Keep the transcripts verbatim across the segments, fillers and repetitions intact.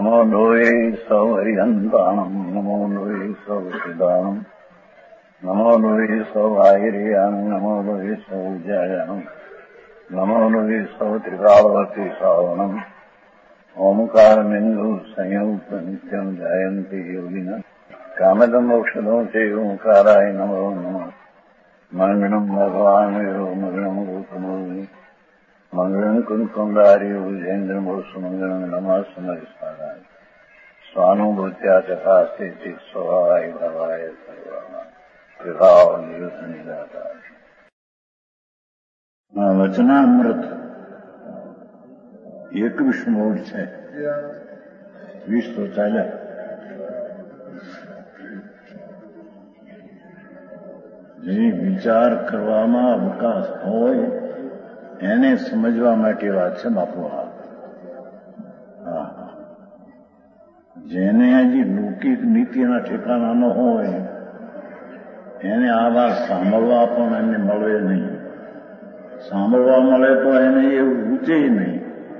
નમો લોહે સૌ હરિહંતાણમ નમો લોહે સૌ સિદાણમ નમો લોહે સૌ આયર્યાણમ નમો લોહે સૌ જયાણમ નમો લોહે સૌ ત્રિકાળવતી શ્રાવણમ ઓમકાર બિંદુ સંયુક્ત નિત્યમ જાયંતી યોગિના કામદમ મોક્ષદો છે ઓંકારાય નમો નમઃ મંગળમ ભગવાન વિરો મંગળમ ગોતમોહિ મંગળમ કુંકુંડાર્યો જૈન્દ્રમોષ મંગળમ નમઃ સમરિસ્મરાય સ્વાનુભૂત્યા ચકાસ્તે સ્વભાવાય ભવાય સર્વાના વિભાવ નિયુદ્ધ નિરાકાર. વચનામૃત એકવીસ મોડ છે. વીસ તો ચાલ્યા. જે વિચાર કરવામાં અવકાશ હોય એને સમજવા માટે વાત છે બાપુ. હા, જેને હજી લૌકિક નીતિના ઠેકાણા ન હોય એને આ વાત સાંભળવા પણ એને મળે નહીં. સાંભળવા મળે તો એને એ રૂચે નહીં.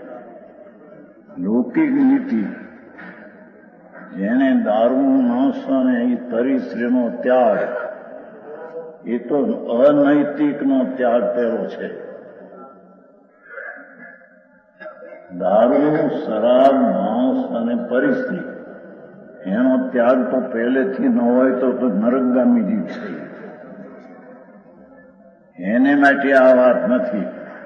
લૌકિક નીતિ જેને દારૂ માંસ અને એ તરીશ્રીનો ત્યાગ, એ તો અનૈતિકનો ત્યાગ પહેલો છે. દારૂ, શરાબ, માંસ અને પરિશ્રી એનો ત્યાગ તો પહેલેથી ન હોય તો નરકગામી જીવ છે. એને માટે આ વાત નથી.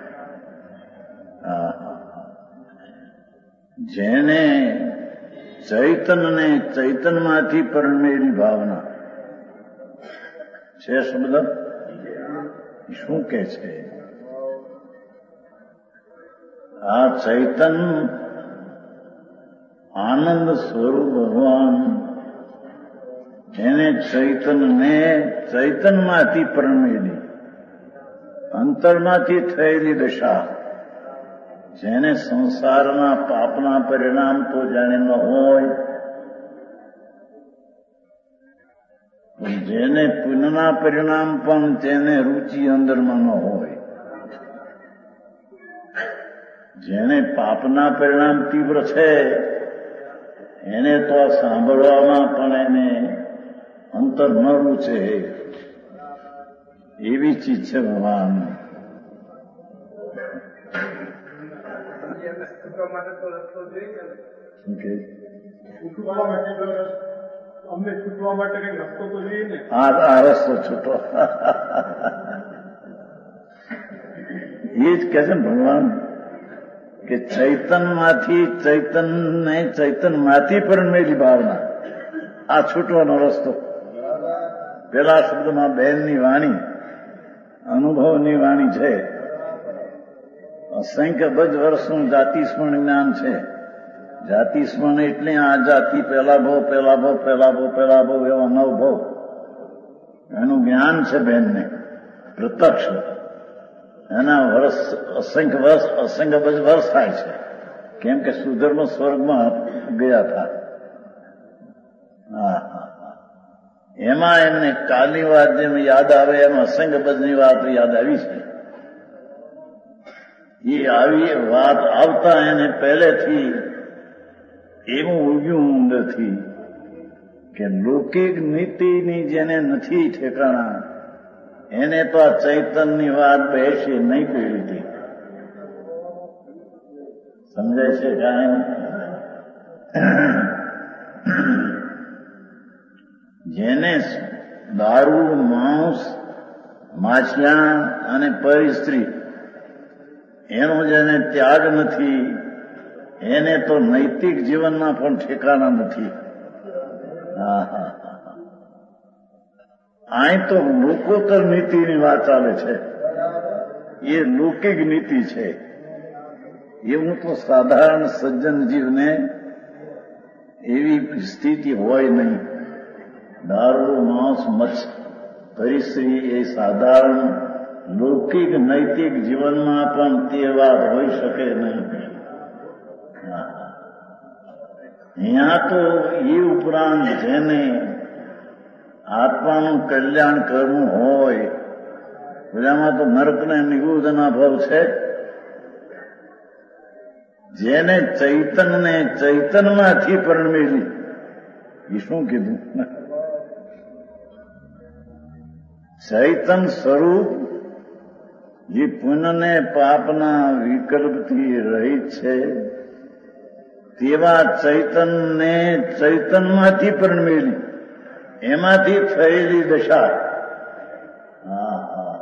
જેને ચૈતનને ચૈતનમાંથી પરમેલી ભાવના છે. શબ્દ શું કે છે? આ ચૈતન આનંદ સ્વરૂપ ભગવાન, એને ચૈતનને ચૈતનમાંથી પરમેલી અંતરમાંથી થયેલી દશા, જેને સંસારના પાપના પરિણામ તો જાણે ન હોય, જેને પુણ્યના પરિણામ પણ તેને રુચિ અંદરમાં ન હોય, જેને પાપના પરિણામ તીવ્ર છે એને તો સાંભળવામાં પણ એને અંતર ન રૂચે, એવી ચીજ છે ભગવાન. અમને છૂટવા માટે કઈ રસ્તો તો જોઈએ ને. હા, આ રસ્તો છૂટો એ જ કે છે ભગવાન કે ચૈતનમાંથી ચૈતનને ચૈતનમાંથી પરમેલી ભાવના, આ છૂટવાનો રસ્તો. પેલા શબ્દમાં બહેનની વાણી અનુભવની વાણી છે. અસંખ્ય બજ વર્ષનું જાતિ સ્મરણ જ્ઞાન છે. જાતિ સ્મરણ એટલે આ જાતિ પેલા ભવ પેલા ભવ પેલા ભવ પેલા ભવ એવા નવ ભવ એનું જ્ઞાન છે બહેનને પ્રત્યક્ષ. એના વર્ષ અસંખ્ય વર્ષ અસંખ્ય બજ વર્ષ થાય છે. કેમ કે સુધર્મ સ્વર્ગમાં ગયા હતા. હા હા એમાં એમને કાલની વાત જેમ યાદ આવે એમ અસંખ્ય બજની વાત યાદ આવી છે. એ આવી વાત આવતા એને પહેલેથી એવું ઉગ્યું અંદરથી કે લૌકિક નીતિની જેને નથી ઠેકાણા એને તો આ ચૈતનની વાત બેસી નહીં પડી હતી. સમજાય છે કાંઈ? જેને દારૂ, માંસ, માછિયા અને પરિસ્ત્રી એનો જેને ત્યાગ નથી એને તો નૈતિક જીવનમાં પણ ઠેકાણા નથી. હા હા અહીં તો લોકોત્તર નીતિની વાત ચાલે છે. એ લૌકિક નીતિ છે. એવું તો સાધારણ સજ્જન જીવને એવી સ્થિતિ હોય નહીં. દારૂ, માંસ, મચ્છ, પરિશ્રી એ સાધારણ લૌકિક નૈતિક જીવનમાં પણ તે વાત હોઈ શકે નહીં. અહીંયા તો એ ઉપરાંત જેને આત્માનું કલ્યાણ કરવું હોય બધામાં તો નરકને નિગુદના ભાવ છે. જેને ચૈતનને ચૈતનમાંથી પરણવેલી, એ શું કીધું? ચૈતન સ્વરૂપ જે પુણ્યને પાપના વિકલ્પથી રહિત છે, તેવા ચૈતનને ચૈતનમાંથી પરણવેલી, એમાંથી થયેલી દશા. હા હા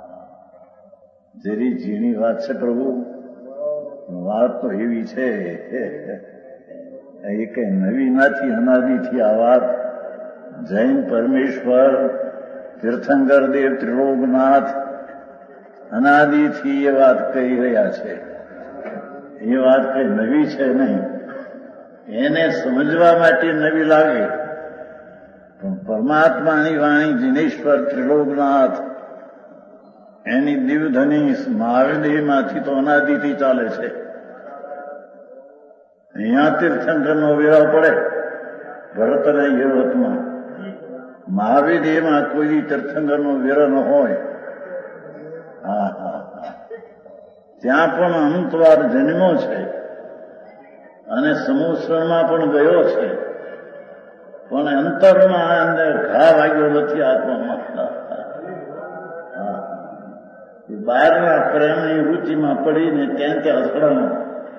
જરી ઝીણી વાત છે પ્રભુ. વાત તો એવી છે, એ કઈ નવી નથી, અનાદિથી આ વાત જૈન પરમેશ્વર તીર્થંકર દેવ ત્રિલોકનાથ અનાદિથી એ વાત કહી રહ્યા છે. એ વાત કઈ નવી છે નહીં. એને સમજવા માટે નવી લાગે, પણ પરમાત્માની વાણી જિનેશ્વર ત્રિલોકનાથ એની દિવ્યધની મહાદેવમાંથી તો અનાદિથી ચાલે છે. અહીંયા તીર્થંકરનો વેરો પડે ભરતના યવતમાં, મહાવીરમાં કોઈ તીર્થંકરનો વેરો ન હોય. હા હા હા ત્યાં પણ અનંતવાર જન્મો છે અને સમુદ્રમાં પણ ગયો છે, પણ અંતરમાં અંદર ઘા વાગ્યો નથી આત્મામાં. બહારના પ્રેમની રુચિમાં પડીને ત્યાં ત્યાં અથડાનો.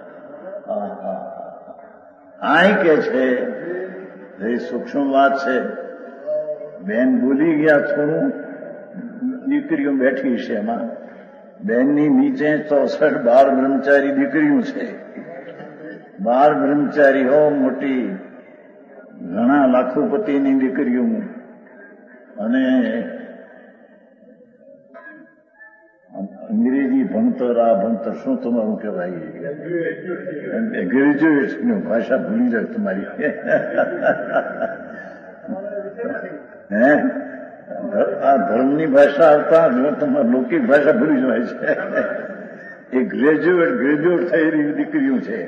આય કે છે એ સૂક્ષ્મ વાત છે. બેન ભૂલી ગયા થોડું, દીકરીઓ બેઠી છે એમાં. બેનની નીચે ચોસઠ બાળ બ્રહ્મચારી દીકરીઓ છે. બાળ બ્રહ્મચારી હો મોટી, ઘણા લાખોપતિની દીકરીઓ, અને અંગ્રેજી ભણતર, આ ભણતર શું તમારું કહેવાય, ગ્રેજ્યુએટની ભાષા ભૂલી જાય તમારી. હે આ ધર્મની ભાષા આવતા તમારી લૌકિક ભાષા ભૂલી જવાય છે. એ ગ્રેજ્યુએટ ગ્રેજ્યુએટ થયેલી દીકરીઓ છે.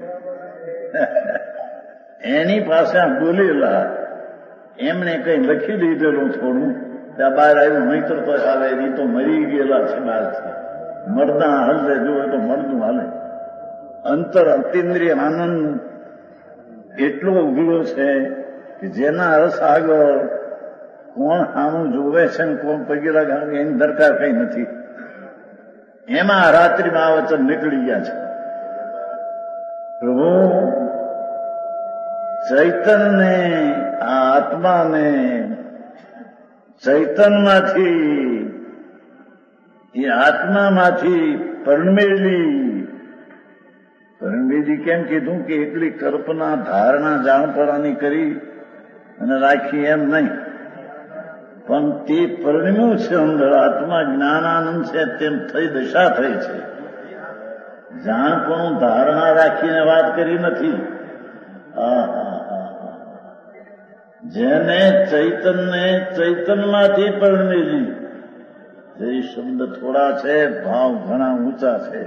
એની પાસે બોલેલા એમણે કઈ લખી દીધેલું થોડું, ત્યાં બહાર આવ્યું, નહીતર તો આવે એ તો મરી ગયેલા છે બહારથી. મળદા હાલે જોવે તો મળદું હાલે. અંતર અતિન્દ્રિય આનંદ એટલો ઉઘડો છે કે જેના રસ આગળ કોણ આનું જોવે છે ને કોણ પગીરા ગામે એની દરકાર કઈ નથી. એમાં રાત્રિમાં આ વચન નીકળી ગયા છે. પ્રભુ ચૈતનને, આ આત્માને ચૈતનમાંથી, એ આત્મામાંથી પરણવેલી. પરણવેલી કેમ કીધું કે એટલી કલ્પના ધારણા જાણપરાની કરી અને રાખી એમ નહીં, પણ તે પરણ્યું છે અંદર. આત્મા જ્ઞાનાનંદ છે તેમ થઈ દશા થઈ છે. જાણપણું ધારણા રાખીને વાત કરી નથી. જેને ચૈતનને ચૈતનમાંથી પરણવેલી. જે શબ્દ થોડા છે, ભાવ ઘણા ઊંચા છે.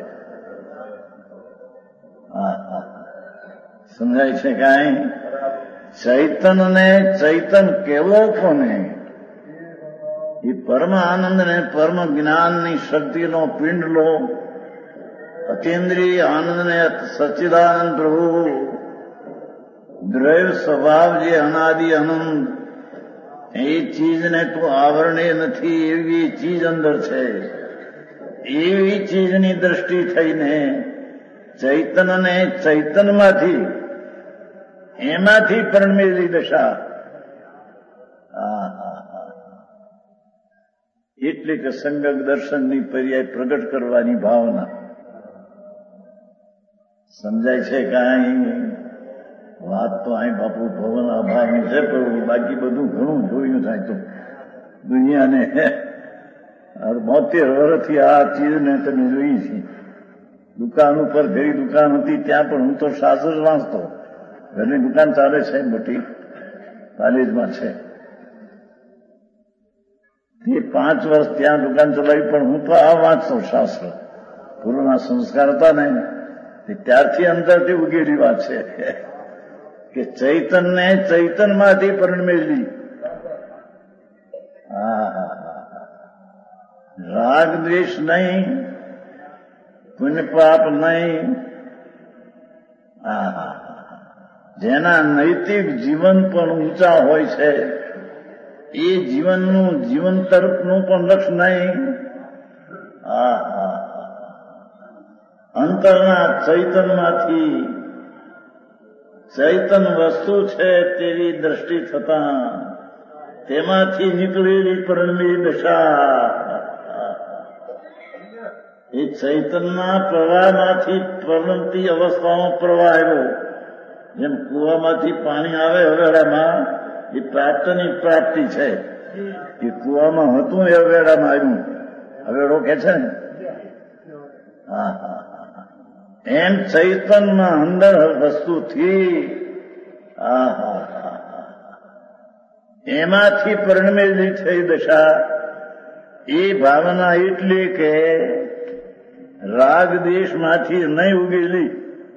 સમજાય છે કાંઈ? ચૈતનને ચૈતન કેવો કોને? એ પરમ આનંદ ને પરમ જ્ઞાનની શક્તિનો પિંડ લો. અતિન્દ્રિય આનંદને સચ્ચિદાનંદ પ્રભુ દ્રૈવ સ્વભાવ જે અનાદિ અનંત, એ ચીજને તો આવરણે નથી એવી ચીજ અંદર છે. એવી ચીજની દ્રષ્ટિ થઈને ચૈતનને ચૈતનમાંથી, એમાંથી પરણવેલી દશા. એટલે કે સંગક દર્શનની પર્યાય પ્રગટ કરવાની ભાવના. સમજાય છે કાંઈ? વાત તો અહીં બાપુ ભવન અભાવનું છે, પણ બાકી બધું ઘણું જોયું થાય તો દુનિયાને. બોતેર વર્ષથી આ ચીજને તમે જોઈ છે. દુકાન ઉપર ઘરી દુકાન હતી ત્યાં પણ હું તો શાસ્ત્ર વાંચતો. ઘરની દુકાન ચાલે છે, મોટી કોલેજમાં છે. તે પાંચ વર્ષ ત્યાં દુકાન ચલાવી, પણ હું તો આ વાંચતો શાસ્ત્ર. પૂર્વના સંસ્કાર હતા ને ત્યારથી અંદરથી ઉગેલી વાત છે કે ચૈતનને ચૈતનમાંથી પરણવેલી. રાગ દ્વેષ નહીં, પુણ્ય પાપ નહીં, હા હા જેના નૈતિક જીવન પણ ઊંચા હોય છે એ જીવનનું જીવન તરફનું પણ લક્ષ નહીં. હા હા અંતરના ચૈતનમાંથી ચૈતન વસ્તુ છે તેવી દ્રષ્ટિ થતા તેમાંથી નીકળેલી પરણવી દશા એ ચૈતનના પ્રવાહમાંથી પરણતી અવસ્થામાં પ્રવાહ આવ્યો. જેમ કૂવામાંથી પાણી આવે હવેડામાં એ પ્રાપ્તની પ્રાપ્તિ છે. એ કૂવામાં હતું એ હવેડામાં આવ્યું. હવેડો કે છે ને હા હા એમ ચૈતનમાં અંદર વસ્તુથી હા હા એમાંથી પરિણમેલી થઈ દશા એ ભાવના એટલી કે રાગ દેશમાંથી નહીં ઉગેલી.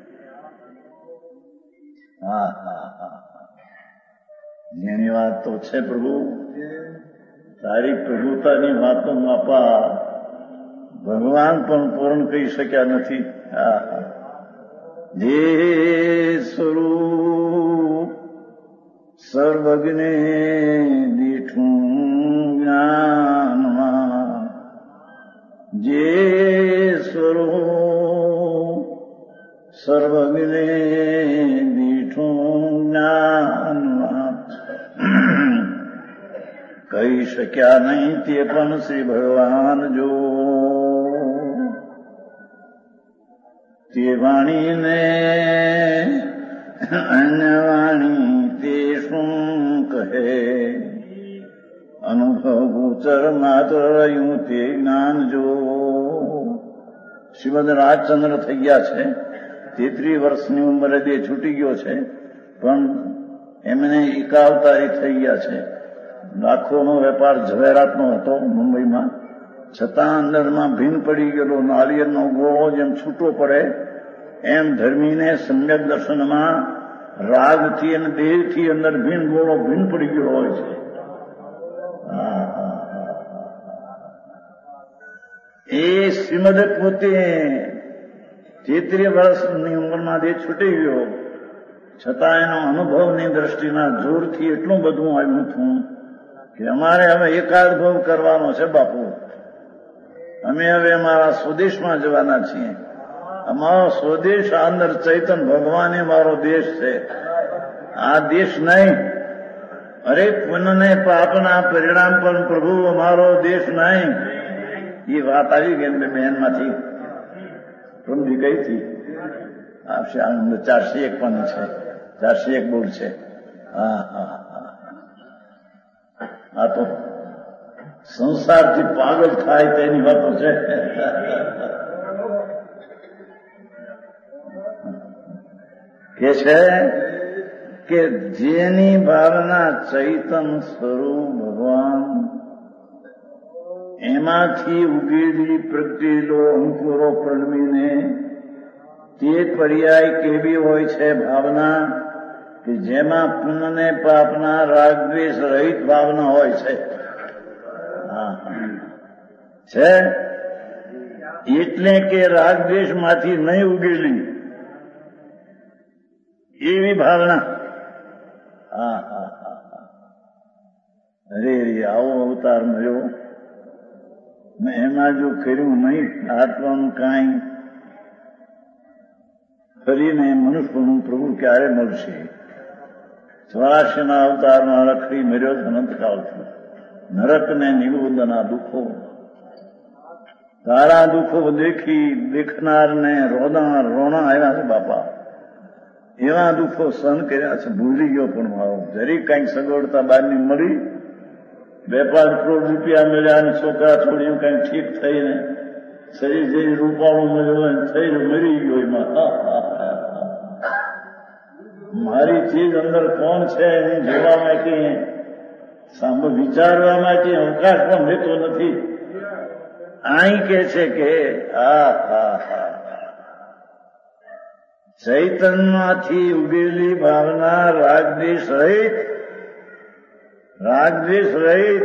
હા હા હા જેની વાત તો છે પ્રભુ તારી પ્રભુતાની વાતો માપા ભગવાન પણ પૂર્ણ કહી શક્યા નથી. હા હા જે સ્વરૂપ સર્વજ્ઞે દીઠું જ્ઞાનમાં જે સ્વરૂપ સર્વજ્ઞે દીઠું જ્ઞાનમાં કહી શક્યા નહીં તે પણ શ્રી ભગવાન જો તે વાણીને અન્ય વાણી તે શું કહે અનુભવ ગોચર માત્ર રહ્યું તે જ્ઞાન જો. શ્રીમદ રાજચંદ્ર થઈ ગયા છે. તેત્રીસ વર્ષની ઉંમરે દે છૂટી ગયો છે પણ એમને એકાવતારી થઈ ગયા છે. લાખોનો વેપાર ઝવેરાતનો હતો મુંબઈમાં, છતાં અંદરમાં ભીન પડી ગયેલો નાળિયેરનો ગોળો જેમ છૂટો પડે એમ ધર્મીને સમ્યક દર્શનમાં રાગથી અને દેહથી અંદર ભીન ગોળો ભીન પડી ગયો હોય છે. એ શ્રીમદ પોતે તેત્રીસ વર્ષની ઉંમરમાં દેહ છૂટી ગયો છતાં એનો અનુભવની દ્રષ્ટિના જોરથી એટલું બધું આવ્યું હતું કે અમારે હવે એકાદ ભાવ કરવાનો છે બાપુ. અમે હવે અમારા સ્વદેશમાં જવાના છીએ. અમારો સ્વદેશ અંદર ચૈતન ભગવાન એ મારો દેશ છે. આ દેશ નહીં. અરે પુણ્યને પાપના પરિણામ પણ પ્રભુ અમારો દેશ નહીં. એ વાત આવી ગઈ એમને બહેનમાંથી પ્રભુ કઈ હતી આપશે આનંદ ચારસો એક પણ છે ચારસો એક બોલ છે. હા હા હા આ તો સંસારથી પાગલ થાય તેની વાતો છે. કે છે કે જેની ભાવના ચૈતન સ્વરૂપ ભગવાન એમાંથી ઉગેલી પ્રગટેલો અંકુરો પ્રણમીને તે પર્યાય કેવી હોય છે ભાવના કે જેમાં પુણ્યને પાપના રાગદ્વેષ રહિત ભાવના હોય છે. હા છે એટલે કે રાગદ્વેષમાંથી નહીં ઉગેલી એવી ભાવના. હા હા હા અરે રે આવો અવતાર મળ્યો મેં એમાં જો કર્યું નહીં આત્માનું કાંઈ ફરીને મનુષ્યનું પ્રભુ ક્યારે મળશે. ચોરાશીના અવતારમાં રખડી મર્યો અનંતકાળથી. નરકને નિબોધના દુઃખો તારા દુઃખો દેખી દેખનારને રોના રોણા આવ્યા છે બાપા. એવા દુઃખો સહન કર્યા છે. ભૂલી ગયો પણ મારો જરી કંઈક સગવડતા બહારની મળી બે પાંચ કરોડ રૂપિયા મળ્યા અને છોકરા છોડીને કંઈક ઠીક થઈને શરીર જઈ રૂપાળું મળ્યું થઈને મરી ગયો એમાં. મારી ચીજ અંદર કોણ છે એને જોવા માટે સાંભળ વિચારવા માટે અવકાશ પણ રહેતો નથી. અહીં કે છે કે આ હા હા ચૈતન્યમાંથી ઉગેલી ભાવના રાગદ્વેષ રહિત રાગદ્વેષ રહિત.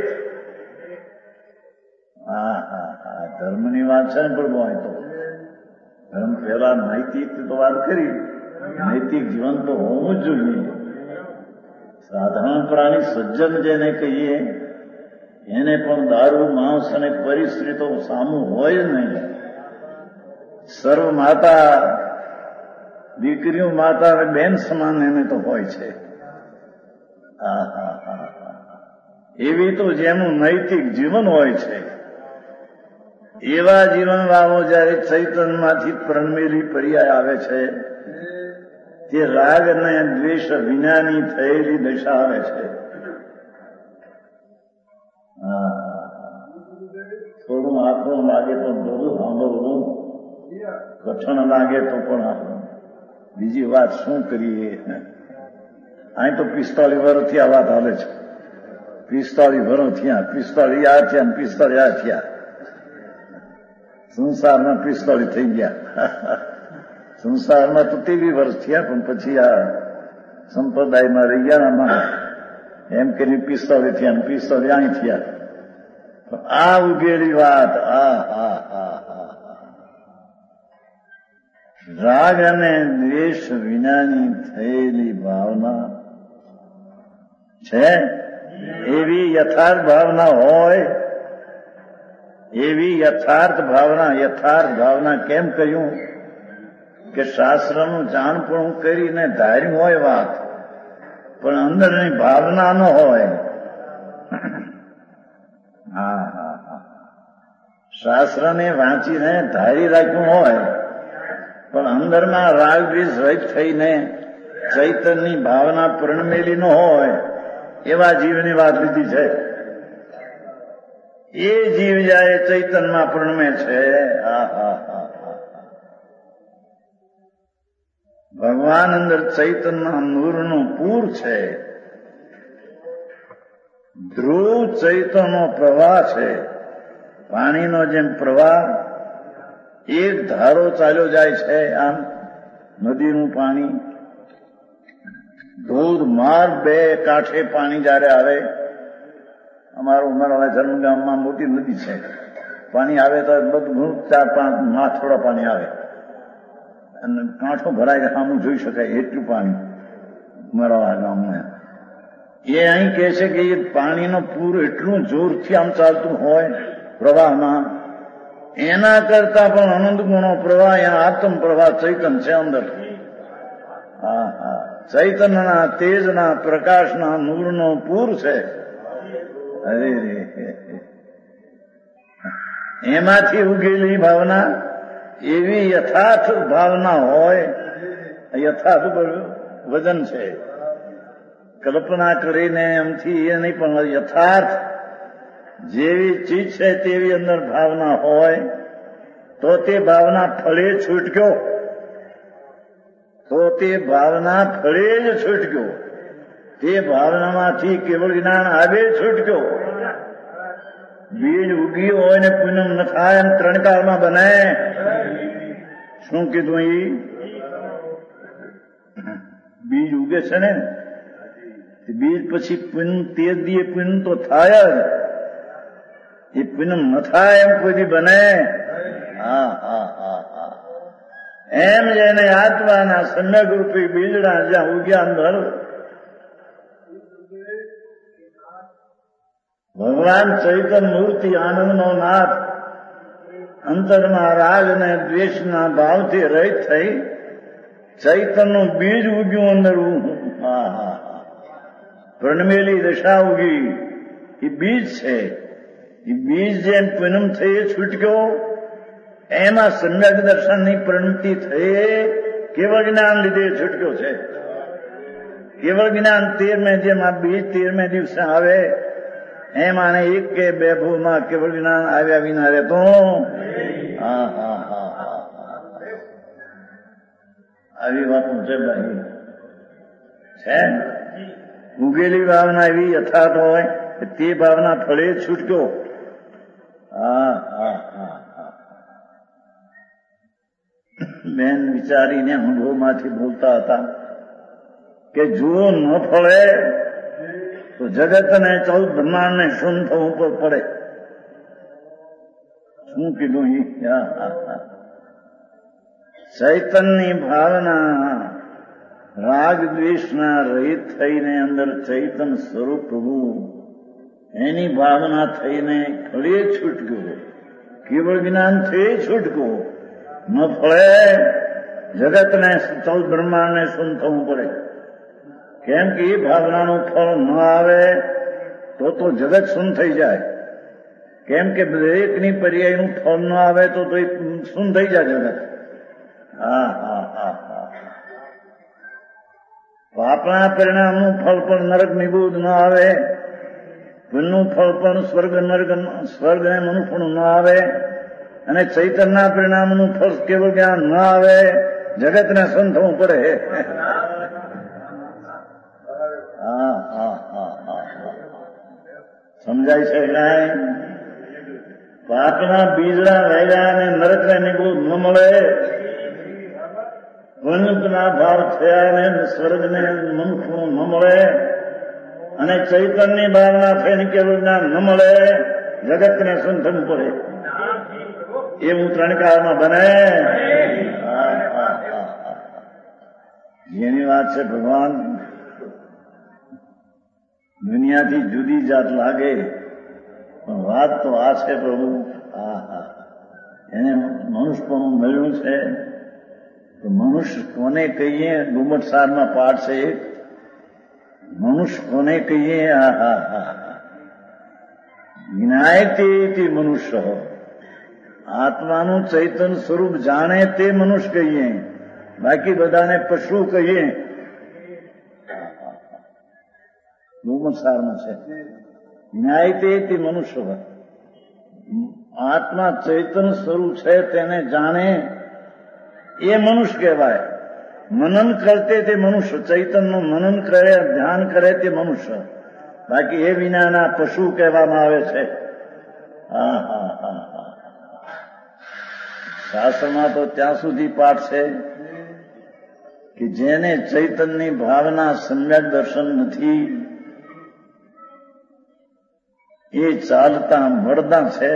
હા હા હા ધર્મની વાત છે ને પ્રભુ. અહીં તો ધર્મ પહેલા માહિતી તો વાત કરી નૈતિક જીવન તો હોવું જ જોઈએ. સાધારણ પ્રાણી સજ્જન જેને કહીએ એને પણ દારૂ, માંસ અને પરિસ્થિતિઓ સામું હોય જ નહીં. સર્વ માતા, દીકરીઓ માતા અને બેન સમાન એને તો હોય છે. એવી તો જેનું નૈતિક જીવન હોય છે એવા જીવન વાળો જયારે ચૈતન્યમાંથી પ્રણમેલી પર્યાય આવે છે તે રાગ અને દ્વેષ વિનાની થયેલી દશા આવે છે. થોડું આખું લાગે તો બધું સાંભળવું, કઠણ લાગે તો પણ બીજી વાત શું કરીએ. અહીં તો પિસ્તાળીસ વર્ષથી આ વાત હાલે છે. પિસ્તાળીસ વર્ષ થયા, પિસ્તાળીસ આ થયા, પિસ્તાળીસ આ થયા, સંસારમાં પિસ્તાળીસ થઈ ગયા. સંસારમાં તો તેવી વર્ષ થયા, પણ પછી આ સંપ્રદાયમાં રહી ગયા એમ કરીને પિસ્તાળીસ થયા, પિસ્તાળીસ અહીં થયા. આ ઉગેલી વાત, આ હા હા હા રાગ અને દ્વેષ વિનાની થયેલી ભાવના છે. એવી યથાર્થ ભાવના હોય, એવી યથાર્થ ભાવના. યથાર્થ ભાવના કેમ કહ્યું કે શાસ્ત્રનું જાણપણું કરીને ધાર્યું હોય વાત, પણ અંદરની ભાવના ન હોય. હા હા હા શાસ્ત્રને વાંચીને ધારી રાખ્યું હોય, પણ અંદરમાં રાગ દ્વેષ રહિત થઈને ચૈતન્યની ભાવના પ્રણમેલી ન હોય એવા જીવની વાત લીધી છે. એ જીવ જાય ચૈતન્યમાં પ્રણમે છે. હા હા હા ભગવાન અંદર ચૈતન્ય નૂરનું પૂર છે. ધ્રુવ ચૈતન્યનો પ્રવાહ છે. પાણીનો જેમ પ્રવાહ એક ધારો ચાલ્યો જાય છે, આમ નદીનું પાણી ધોધમાર બે કાંઠે પાણી જયારે આવે. અમારું ઉમરવાળા ધર્મગામમાં મોટી નદી છે. પાણી આવે તો બધું ચાર પાંચ માસ થોડા પાણી આવે અને કાંઠો ભરાય સામું જોઈ શકાય એટલું પાણી ઉમરવાળા ગામમાં. એ અહીં કહે છે કે એ પાણીનો પૂર એટલું જોરથી આમ ચાલતું હોય પ્રવાહમાં, એના કરતા પણ અનંત ગુણો પ્રવાહ, એના આત્મ પ્રવાહ ચૈતન્ય છે અંદર. હા હા ચૈતન્યના તેજના પ્રકાશના નૂરનો પૂર છે. અરે રે એમાંથી ઉગેલી ભાવના એવી યથાર્થ ભાવના હોય. યથાર્થ વજન છે. કલ્પના કરીને એમથી એ નહીં, પણ યથાર્થ જેવી ચીજ છે તેવી અંદર ભાવના હોય તો તે ભાવના ફળે છૂટક્યો, તો તે ભાવના ફળે જ છૂટક્યો. તે ભાવનામાંથી કેવળ જ્ઞાન આવે છૂટક્યો. બીજ ઉગ્યું હોય ને પૂનમ ન થાય એમ ત્રણ કાળમાં બને. શું કીધું? એ બીજ ઉગે છે ને, બીજ પછી પૂનમ તે દીએ પૂનમ તો થાય જ. એ પૂનમ ન થાય એમ કોઈ બને. હા હા હા હા એમ જેને આત્માના સમ્યક રૂપી બીજડા જ્યાં ઉગ્યા અંદર ભગવાન ચૈતન્ય મૂર્તિ આનંદનો નાથ અંતરમાં રાગ અને દ્વેષના ભાવથી રહિત થઈ ચૈતન્યનું બીજ ઉગ્યું અંદર. હા હા હા પ્રણમેલી દશા ઉગી. એ બીજ છે. એ બીજ જેમ પૂનમ થઈ છૂટક્યો, એમાં સમ્યક દર્શનની પ્રણતિ થઈ કેવળ જ્ઞાન લીધે છૂટક્યો છે. કેવળ જ્ઞાન તેરમે જેમ આ બીજ તેરમે દિવસે આવે એમ આને એક કે બે ભૂમાં કેવળ જ્ઞાન આવ્યા વિના રહેતો. હા હા હા હા આવી વાતો છે ભાઈ. છે ઉગેલી ભાવના એવી યથાર્થ હોય તે ભાવના ફળે છૂટક્યો. હા હા હા હા બેન વિચારીને અનુભવમાંથી બોલતા હતા કે જો ન ફળે તો જગતને ચૌદ બ્રહ્માંડ ને શૂન્ય થવું પર પડે. શું કીધું? ચૈતન્યની ભાવના રાગ દ્વેષના રહિત થઈને અંદર ચૈતન સ્વરૂપ પ્રભુ એની ભાવના થઈને ફળે છૂટકો, કેવળ જ્ઞાનથી છૂટકો ન ફળે. જગતને ચૌદ બ્રહ્માંડને શૂન થવું પડે. કેમ કે એ ભાવનાનું ફળ ન આવે તો તો જગત શૂન થઈ જાય. કેમ કે દરેકની પર્યાયનું ફળ ન આવે તો તો શૂન થઈ જાય જગત. હા હા હા હા પાપના પરિણામનું ફળ પણ નરક નિબૂધ ન આવે, પુણ્યનું ફળ પણ સ્વર્ગ નરક સ્વર્ગ ને મનુષ્યનું ન આવે, અને ચૈતનના પરિણામનું ફળ કેવળ જ્ઞાન ન આવે. જગતને શૂન થવું પડે. હા હા હા હા સમજાય છે કાંઈ? પાપના બીજડા વાગ્યા અને નરકને નિબૂધ ન મળે, પુણ્યના ભાવ થયા ને સ્વર્ગને મનુષ્યનું ન મળે, અને ચૈતનની ભાવના થઈને કેવળ જ્ઞાન ન મળે. જગતને શૂન થવું પડે. એવું ત્રણ કાળમાં બને. જેની વાત છે ભગવાન દુનિયાથી જુદી જાત લાગે, પણ વાત તો આ છે પ્રભુ. હા હા એને મનુષ્યપણું મળ્યું છે. તો મનુષ્ય કોને કહીએ? ગુમટસારમાં પાઠ છે એક. મનુષ્ય કોને કહીએ? હા હા હા જ્ઞાયતે મનુષ્ય. આત્માનું ચૈતન સ્વરૂપ જાણે તે મનુષ્ય કહીએ, બાકી બધાને પશુ કહીએ. ગુમટસારમાં છે જ્ઞાયતે મનુષ્ય. આત્મા ચૈતન સ્વરૂપ છે તેને જાણે એ મનુષ્ય કહેવાય. મનન કરતે તે મનુષ્ય, ચૈતનનું મનન કરે, ધ્યાન કરે તે મનુષ્ય. બાકી એ વિનાના પશુ કહેવામાં આવે છે. હા હા હા હા શાસ્ત્રમાં તો ત્યાં સુધી પાઠ છે કે જેને ચૈતનની ભાવના સમ્યક દર્શન નથી એ ચાલતા મળદા છે.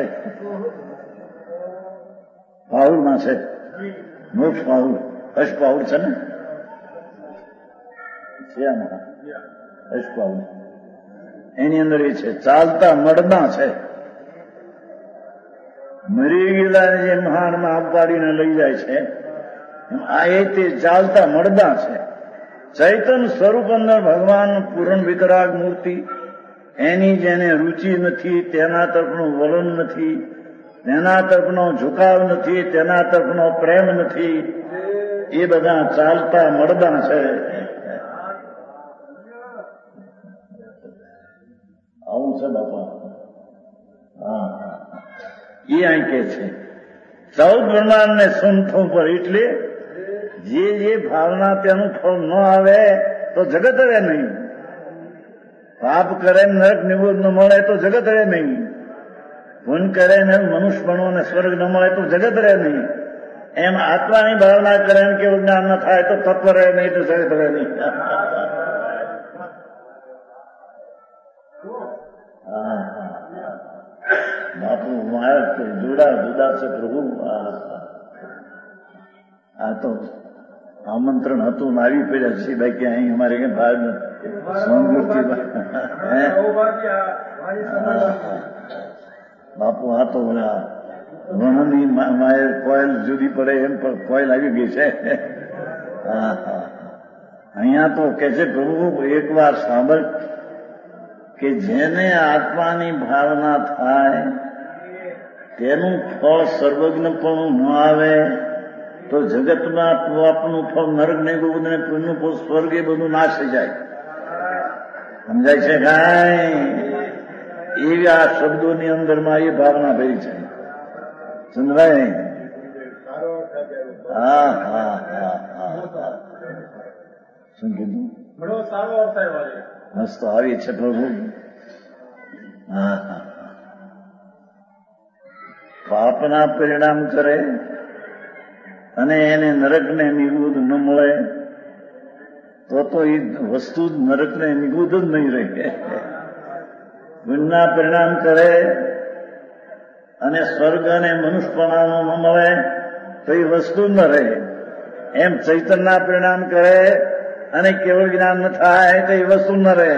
પાઉલમાં છે મોક્ષ પાઉલ, અશ પાઉલ છે ને છે આમાં અશ પાઉલ. એની અંદર એ છે ચાલતા મળદા છે. મરી ગયેલા જે મહાનમાં આપવાડીને લઈ જાય છે આ એ તે ચાલતા મળદા છે. ચૈતન સ્વરૂપ અંદર ભગવાન પૂર્ણ વિતરાગ મૂર્તિ, એની જેને રુચિ નથી, તેના તરફનું વલણ નથી, તેના તરફનો ઝુકાવ નથી, તેના તરફનો પ્રેમ નથી, એ બધા ચાલતા મળદા છે. આવું છે બાપા. હા એ અહીં કે છે ચૌદ બ્રહ્માંડને સંતો પર. એટલે જે જે ભાવના તેનું ફળ ન આવે તો જગત રહે નહીં. પાપ કરે નરક નિબૂધ ન મળે તો જગત રહે નહીં. પુણ્ય કરે ને મનુષ્યપણું અને સ્વર્ગ ન મળે તો જગત રહે નહીં. એમ આત્માની ભાવના કરે ને કેવું જ્ઞાન ન થાય તો તત્વ રહે નહીં તો જગત રહે નહીં. હા બાપુ મારા જુદા જુદા છે પ્રભુ. આ તો આમંત્રણ હતું ને આવી પડ્યા છે. બાકી અહીં અમારે કઈ ભાગ નથી. બાપુ આ તો વનની માએ કોયલ જુદી પડે એમ પણ કોયલ આવી ગઈ છે. હા હા અહીંયા તો કે છે પ્રભુ એક વાર સાંભળ કે જેને આત્માની ભાવના થાય તેનું ફળ સર્વજ્ઞપણું ન આવે તો જગતમાં પાપનું ફળ નરક નિબૂધ ને પુણ્યનું ફળ સ્વર્ગ એ બધું નાશ થઈ જાય. સમજાય છે કાંઈ? એવી આ શબ્દોની અંદરમાં એ ભાવના ભરી છે. ચંદ્રભાઈ હા હા હા હા શું કીધું? મસ્ત આવી છે પ્રભુ. હા હા પાપના પરિણામ કરે અને એને નરકને નિબૂધ ન મળે તો તો એ વસ્તુ નરકને નિબૂધ જ નહીં રહે. પુણ્યના પરિણામ કરે અને સ્વર્ગ અને મનુષ્યપણાનું ન મળે તો એ વસ્તુ ન રહે. એમ ચૈતનના પરિણામ કરે અને કેવળ જ્ઞાન ન થાય તો એ વસ્તુ ન રહે.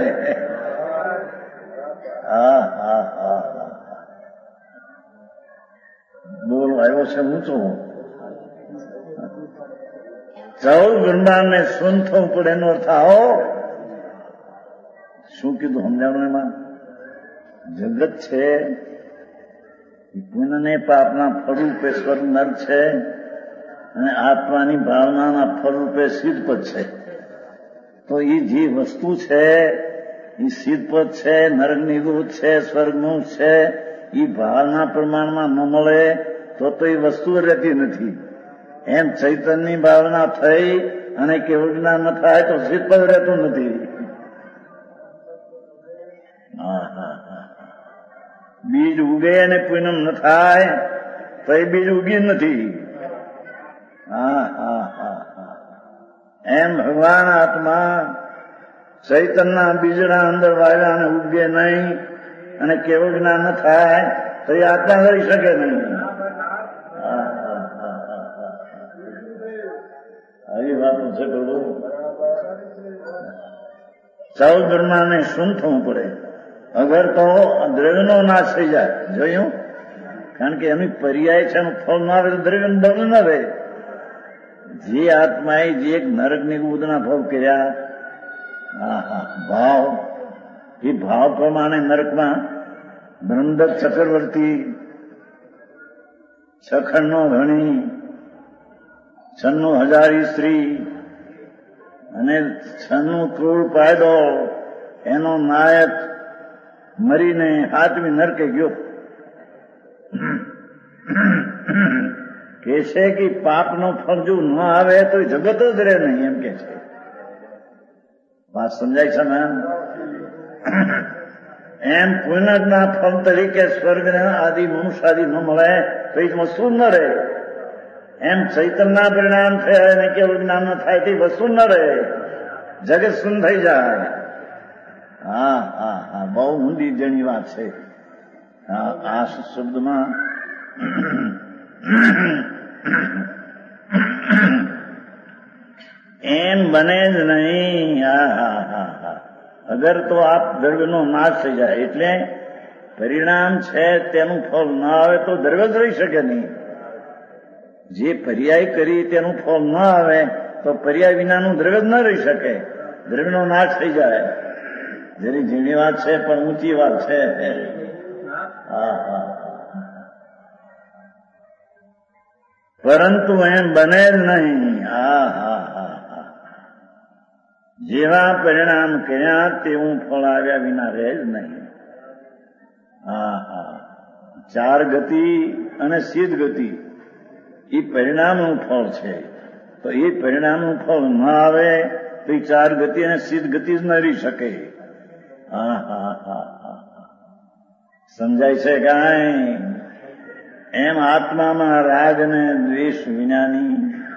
હા હા હા હા બોલ આવ્યો છે ઊંચો. ચૌદ બ્રહ્માંડને શૂન થવું પડે એનો અર્થ આવો. શું કીધું સમજાણું એમાં? જગત છે પુણ્યને પાપના ફળરૂપે સ્વર્ગ નર્ક છે અને આત્માની ભાવનાના ફળરૂપે સિદ્ધપદ છે. તો એ જે વસ્તુ છે એ સિદ્ધપદ છે, નરકની દૂત છે, સ્વર્ગનું છે. એ ભાવના પ્રમાણમાં ન મળે તો તો એ વસ્તુ રહેતી નથી. એમ ચૈતન્યની ભાવના થઈ અને કેવળ જ્ઞાન ન થાય તો સિદ્ધપદ રહેતું નથી. હા હા હા બીજ ઉગે અને પૂનમ ન થાય તો એ બીજ ઉગી નથી. હા હા હા હા એમ ભગવાન આત્મા ચૈતન્યના બીજના અંદર વાવ્યા અને ઉગે નહીં અને કેવળ જ્ઞાન ન થાય તો એ આત્મા રહી શકે નહીં. આવી વાતો છે. પ્રભુ ચૌદ બ્રહ્માંડને શું થવું પડે અગર તો દ્રવ્યનો નાશ થઈ જાય. જોયું? કારણ કે એની પર્યાય છે એનું ફળ ના આવે તો દ્રવ્ય દળ ન રહે. જે આત્માએ જે એક નરક નિગુદના ભાવ કર્યા, હા હા ભાવ, એ ભાવ પ્રમાણે નરકમાં બ્રહ્મદત્ત ચક્રવર્તી, સખણનો ધણી, છન્નું હજારી સ્ત્રી અને છન્નું ક્રૂર પાયદો એનો નાયક મરીને હાથમી નરકે ગયો. કે છે કે પાપનો ફળ જો ન આવે તો જગત જ રહે નહીં, એમ કે છે. વાત સમજાય છે ને? એમ પુણ્યના ફળ તરીકે સ્વર્ગને આદિ મનુષ્ય આદિ ન મળે તો એ વસ્તુ ન રહે. એમ ચૈતન્ય પરિણામ છે અને કેવળ જ્ઞાન ન થાય તે વસ્તુ ન રહે, જગત શૂન્ય થઈ જાય. હા હા હા બહુ ઊંડી જણી વાત છે. હા આ શબ્દમાં એમ બને જ નહીં. હા હા હા હા અગર તો આપ દ્રવ્યનો નાશ થઈ જાય એટલે પરિણામ છે તેનું ફળ ના આવે તો દ્રવ્ય જ રહી શકે નહીં. જે પર્યાય કરી તેનું ફળ ન આવે તો પર્યાય વિનાનું દ્રવ્ય જ ન રહી શકે. દ્રવ્યનો નાશ થઈ જાય. જેની ઝીણી વાત છે પણ ઊંચી વાત છે. હા હા પરંતુ એમ બને જ નહીં. હા હા હા હા જેવા પરિણામ કર્યા તેવું ફળ આવ્યા વિના રહે જ નહીં. હા હા ચાર ગતિ અને સિદ્ધ ગતિ એ પરિણામનું ફળ છે. તો એ પરિણામનું ફળ ન આવે તો એ ચાર ગતિ અને સિદ્ધ ગતિ જ ન રહી શકે. હા હા હા હા સમજાય છે કાંઈ? એમ આત્મામાં રાગ અને દ્વેષ વિનાની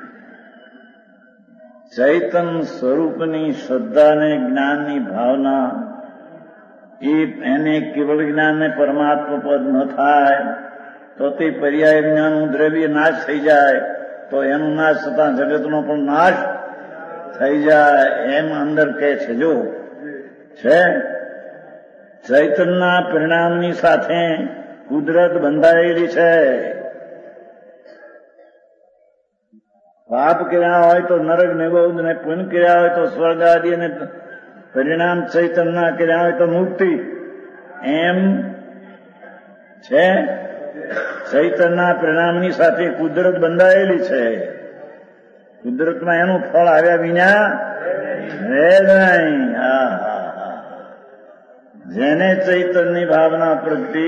ચૈતન સ્વરૂપની શ્રદ્ધા અને જ્ઞાનની ભાવના એ એને કેવળ જ્ઞાનને પરમાત્મા પદ ન થાય તો તે પર્યાય વિનાનું દ્રવ્ય નાશ થઈ જાય તો એનું નાશ થતા જગતનો પણ નાશ થઈ જાય. એમ અંદર કહે છે. જો છે ચૈતનના પરિણામની સાથે કુદરત બંધાયેલી છે. પાપ કર્યા હોય તો નરક નિગોદ ને પુણ્ય કર્યા હોય તો સ્વર્ગ આદિ અને પરિણામ ચૈતનના કર્યા હોય તો મુક્તિ. એમ છે ચૈતનના પરિણામની સાથે કુદરત બંધાયેલી છે. કુદરતમાં એનું ફળ આવ્યા વિના રહે નહીં. હા હા હા જેને ચૈતનની ભાવના પ્રગતિ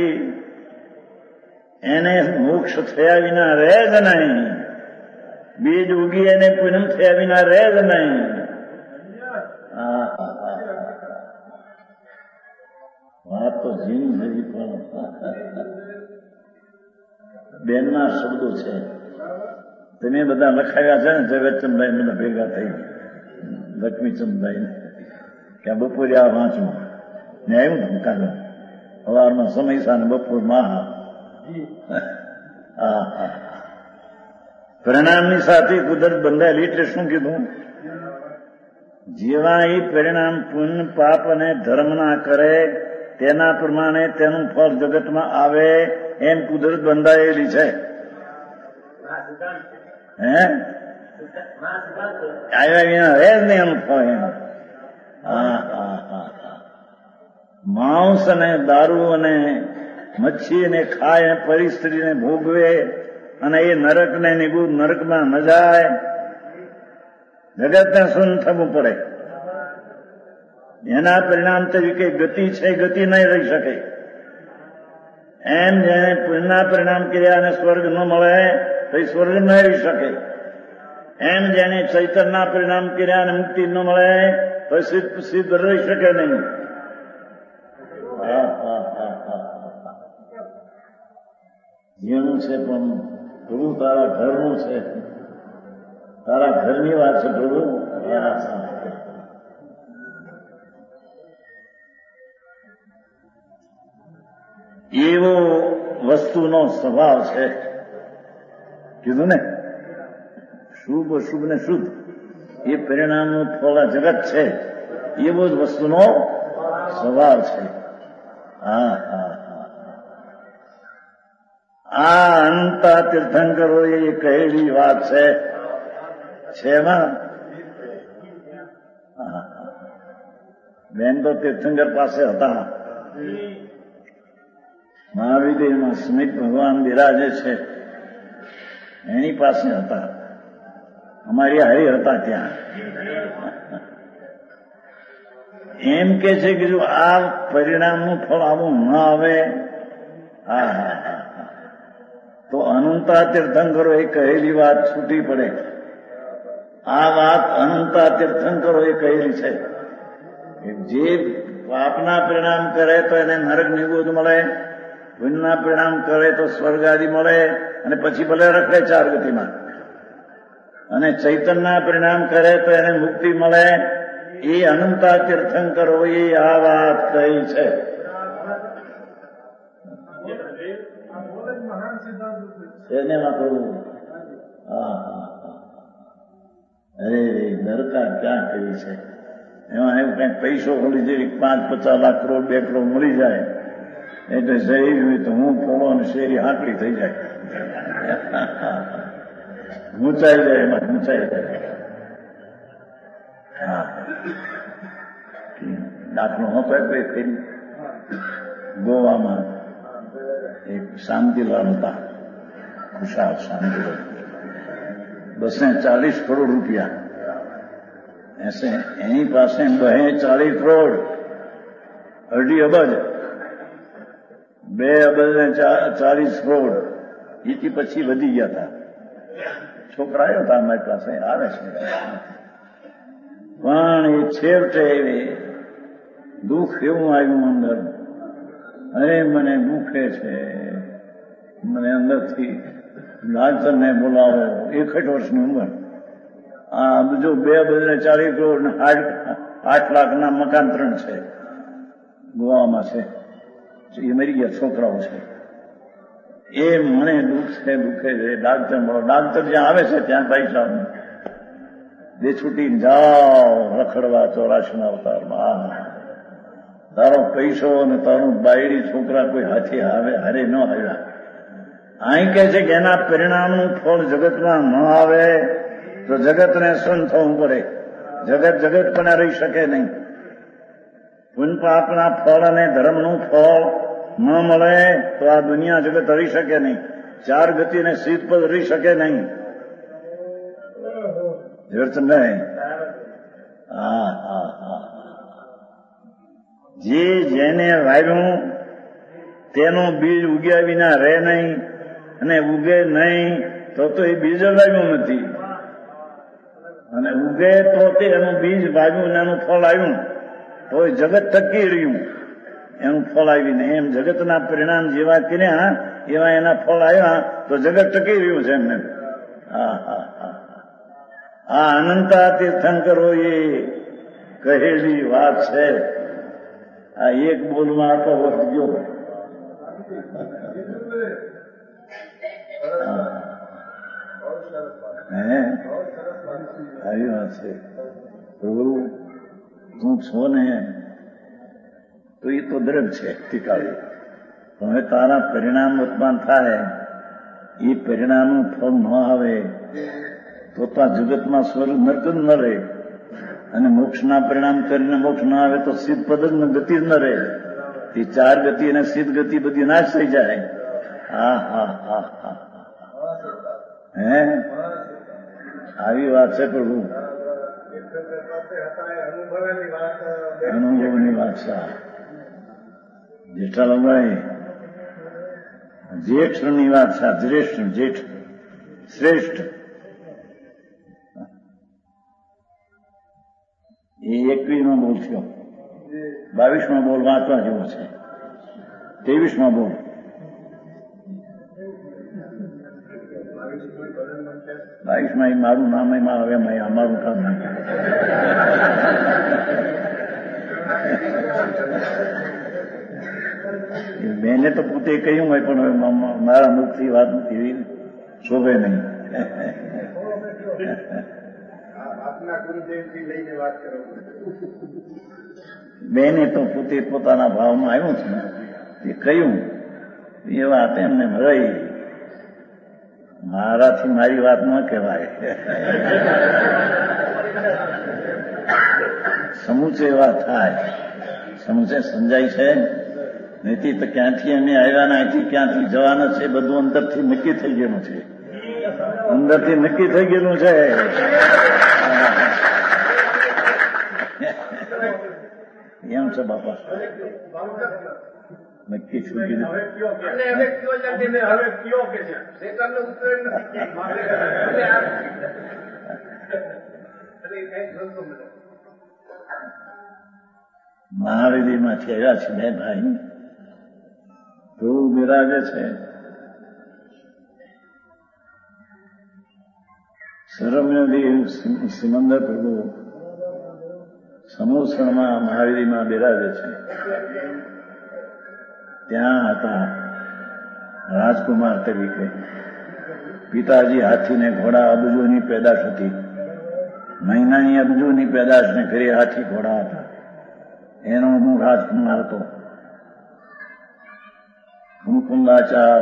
એને મોક્ષ થયા વિના રહે જ નહીં. બીજ ઉગી અને પૂનમ થયા વિના રહે જ નહીં. વાત તો જીની નથી પણ બેનના શબ્દો છે. તમે બધા લખાવ્યા છે ને જગતચંદભાઈ બધા ભેગા થઈ લક્ષ્મીચંદભાઈ કે બપોરે આ વાંચવું ને આવ્યું ને કાગળ સવારમાં સમયસા ને બપોર મહા. હા હા પરિણામની સાથે કુદરત બંધાયેલી એટલે શું કીધું? જેવા એ પરિણામ પુણ્ય પાપ અને ધર્મના કરે તેના પ્રમાણે તેનું ફળ જગતમાં આવે એમ કુદરત બંધાયેલી છે. હે આવ્યા વિના રહે જ નહીં એનું ફળ એમ. હા હા હા હા માંસ અને દારૂ અને મચ્છી ને ખાય પરિસ્થિતિને ભોગવે અને એ નરક ને નિગુદ નરકમાં ન જાય. જગતને શું થવું પડે? એના પરિણામ તરીકે ગતિ છે, ગતિ નહીં રહી શકે. એમ જેને પુણ્યના પરિણામ કર્યા અને સ્વર્ગ ન મળે તો સ્વર્ગ ન રહી શકે. એમ જેને ચૈતનના પરિણામ કર્યા અને મુક્તિ ન મળે તો સિદ્ધ સિદ્ધ રહી શકે નહીં. જેનું છે પણ પ્રભુ તારા ઘરનું છે, તારા ઘરની વાત છે પ્રભુ. એવો વસ્તુનો સ્વભાવ છે. કીધું ને શુભ અશુભ ને શુદ્ધ એ પરિણામનું ફળ જગત છે. એવો જ વસ્તુનો સ્વભાવ છે. હા હા આ અનંતા તીર્થંકરો એ કહેલી વાત છે. છે એમાં બેન તો તીર્થંકર પાસે હતા. મહાવિદ્યમાં સ્મિત ભગવાન બિરાજે છે એની પાસે હતા. અમારી હરી હતા ત્યાં. એમ કે છે કે જો આ પરિણામનું ફળ આવું ન આવે હા હા હા તો અનંતા તીર્થંકરો એ કહેલી વાત છૂટી પડે. આ વાત અનંતા તીર્થંકરો એ કહેલી છે. જે પાપના પરિણામ કરે તો એને નરક નિગુદ મળે, પુણ્યના પરિણામ કરે તો સ્વર્ગ આદિ મળે અને પછી ભલે રખડે ચાર ગતિમાં. અને ચૈતનના પરિણામ કરે તો એને મુક્તિ મળે. એ અનંતા તીર્થંકરો એ આ વાત કહી છે. સેનેમાં કહું હા હા હા અરે દરકાર ક્યાં કરી છે. એમાં એવું કઈક પૈસો ખોલી જાય પાંચ પચાસ લાખ કરોડ બે કરોડ મળી જાય એટલે શરીર હોય તો હું ફોડો અને શેરી હાંકડી થઈ જાય. ઊંચાઈ જાય એમાં ઊંચાઈ જાય. હા દાખલો હતો કોઈ ફેરી ગોવામાં એક શાંતિલાલ હતા. ખુશાલ શાંતિલાલ બસે ચાલીસ કરોડ રૂપિયા એસે એની પાસે બહે ચાલીસ કરોડ અઢી અબજ બે અબજ ને ચાલીસ કરોડ એથી પછી વધી ગયા હતા. છોકરા આવ્યો હતા અમારી પાસે આવે છે પણ એ છેવટે દુઃખ એવું આવ્યું અંદર. અરે મને દુઃખે છે. મને અંદરથી લાલચંદને બોલાવો. એકઠ વર્ષની ઉંમર. આ બીજું બે બદલે ચાલીસ કરોડ ને આઠ આઠ લાખના મકાન ત્રણ છે ગોવામાં છે. એ મરી ગયા છોકરાઓ છે. એ મને દુઃખ છે દુઃખે છે. ડાક્ટર મળો. ડાક્ટર જ્યાં આવે છે ત્યાં ભાઈ સાહેબ બે છૂટીને જાઓ રખડવા ચોરાશીના અવતારમાં. તારો પૈસો અને તારું બાયડી છોકરા કોઈ હાથે આવે હારે ન આવ્યા. અહીં કહે છે કે એના પરિણામનું ફળ જગતમાં ન આવે તો જગતને શું થવું પડે? જગત જગત પણ રહી શકે નહીં. પુણ્ય પાપના ફળ અને ધર્મનું ફળ ન મળે તો આ દુનિયા જગત રહી શકે નહીં. ચાર ગતિને સિદ્ધ પદ રહી શકે નહીં. નહીં હા હા હા જે જેને વાવ્યું તેનું બીજ ઉગ્યા વિના રહે નહીં અને ઉગે નહીં તો તો એ બીજ વાવ્યું નથી. અને ઉગે તો તે એનું બીજ વાવ્યું અને એનું ફળ આવ્યું તો એ જગત ટકી રહ્યું એનું ફળ આવીને. એમ જગતના પરિણામ જેવા કર્યા એવા એના ફળ આવ્યા તો જગત ટકી રહ્યું છે એમને. હા હા હા આ અનંતા તીર્થંકરો એ કહેલી વાત છે. આ એક બોલમાં તો ગયો. હે આવી વાત છે પ્રભુ તું છો ને તો એ તો દ્રઢ છે ટીકાવી. હવે તારા પરિણામ ઉત્પન્ન થાય, એ પરિણામનું ફળ ન આવે તો તો આ જગતમાં સ્વર્ગ નરક જ ન રહે, અને મોક્ષના પરિણામ કરીને મોક્ષ ન આવે તો સિદ્ધ પદ જ ગતિ જ ન રહે. એ ચાર ગતિ અને સિદ્ધ ગતિ બધી નાશ થઈ જાય. હા હા હા હા હે આવી વાત છે પ્રભુ, અનુભવની વાત છે. જેઠાલાલભાઈ જેઠની વાત છે, શ્રેષ્ઠ જેઠ શ્રેષ્ઠ એ એકવીસમાં બોલ થયો, બાવીસમાં બોલ વાંચવા જેવો છે, ત્રેવીસમાં બોલ બાવીસમાં એ મારું નામ એમાં હવે અમારું કામ નહીં. મેને તો પોતે કહ્યું હોય પણ મારા મુખથી વાત એવી શોભે નહીં. બેને તો પોતે પોતાના ભાવમાં આવ્યું છે ને એ કહ્યું એ વાત એમને રહી. મારાથી મારી વાત ન કહેવાય. સમૂચે વાત થાય, સમૂચે સમજાય છે. નથી તો ક્યાંથી અમે આવ્યા ને અહીંથી ક્યાંથી જવાના છે બધું અંદરથી નક્કી થઈ ગયેલું છે, અંદરથી નક્કી થઈ ગયેલું છે. એમ છે બાપા, નક્કી થઈ ગયેલું. મહાવેલીમાંથી આવ્યા છે બે ભાઈ, ધ્રુવ બિરાજે છે. સરમ્યદેવ સિમંદર પ્રભુ સમૂસણમાં મહાવીરીમાં બિરાજે છે. ત્યાં હતા રાજકુમાર તરીકે. પિતાજી હાથીને ઘોડા અબજોની પેદાશ હતી, મહિનાની અબજોની પેદાશને ફરી હાથી ઘોડા હતા. એનો હું રાજકુમાર હતો. મુકુંદાચાર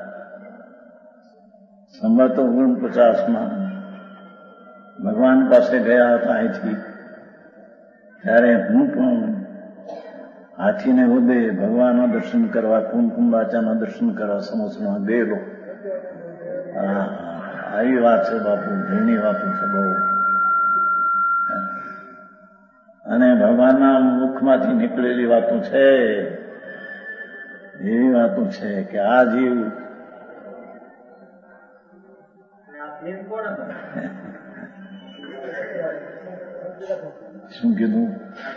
સંવત ઓગણપચાસમાં ભગવાન પાસે ગયા હતા અહીંથી, ત્યારે હું પણ હાથીને હોદે ભગવાનના દર્શન કરવા, કુમકુંદાચારના દર્શન કરવા સમોસમાં ગયેલો. આવી વાત છે બાપુ, ઘણી વાતો છે બહુ. અને ભગવાનના મુખમાંથી નીકળેલી વાતો છે, એવી વાતો છે કે આ જીવ શું કીધું?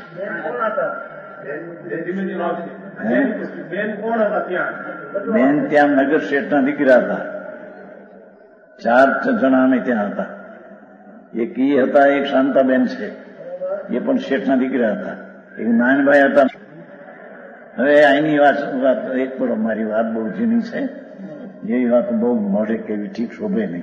બેન ત્યાં નગર શેઠના દીકરા હતા. ચાર જણા અમે ત્યાં હતા. એક ઈ હતા, એક શાંતાબેન છે, એ પણ શેઠના દીકરા હતા. એક નાનભાઈ હતા. હવે અહીંની વાત એક પર અમારી વાત બહુ જૂની છે, એવી વાત બહુ મોઢે કેવી ઠીક શોભે નહીં.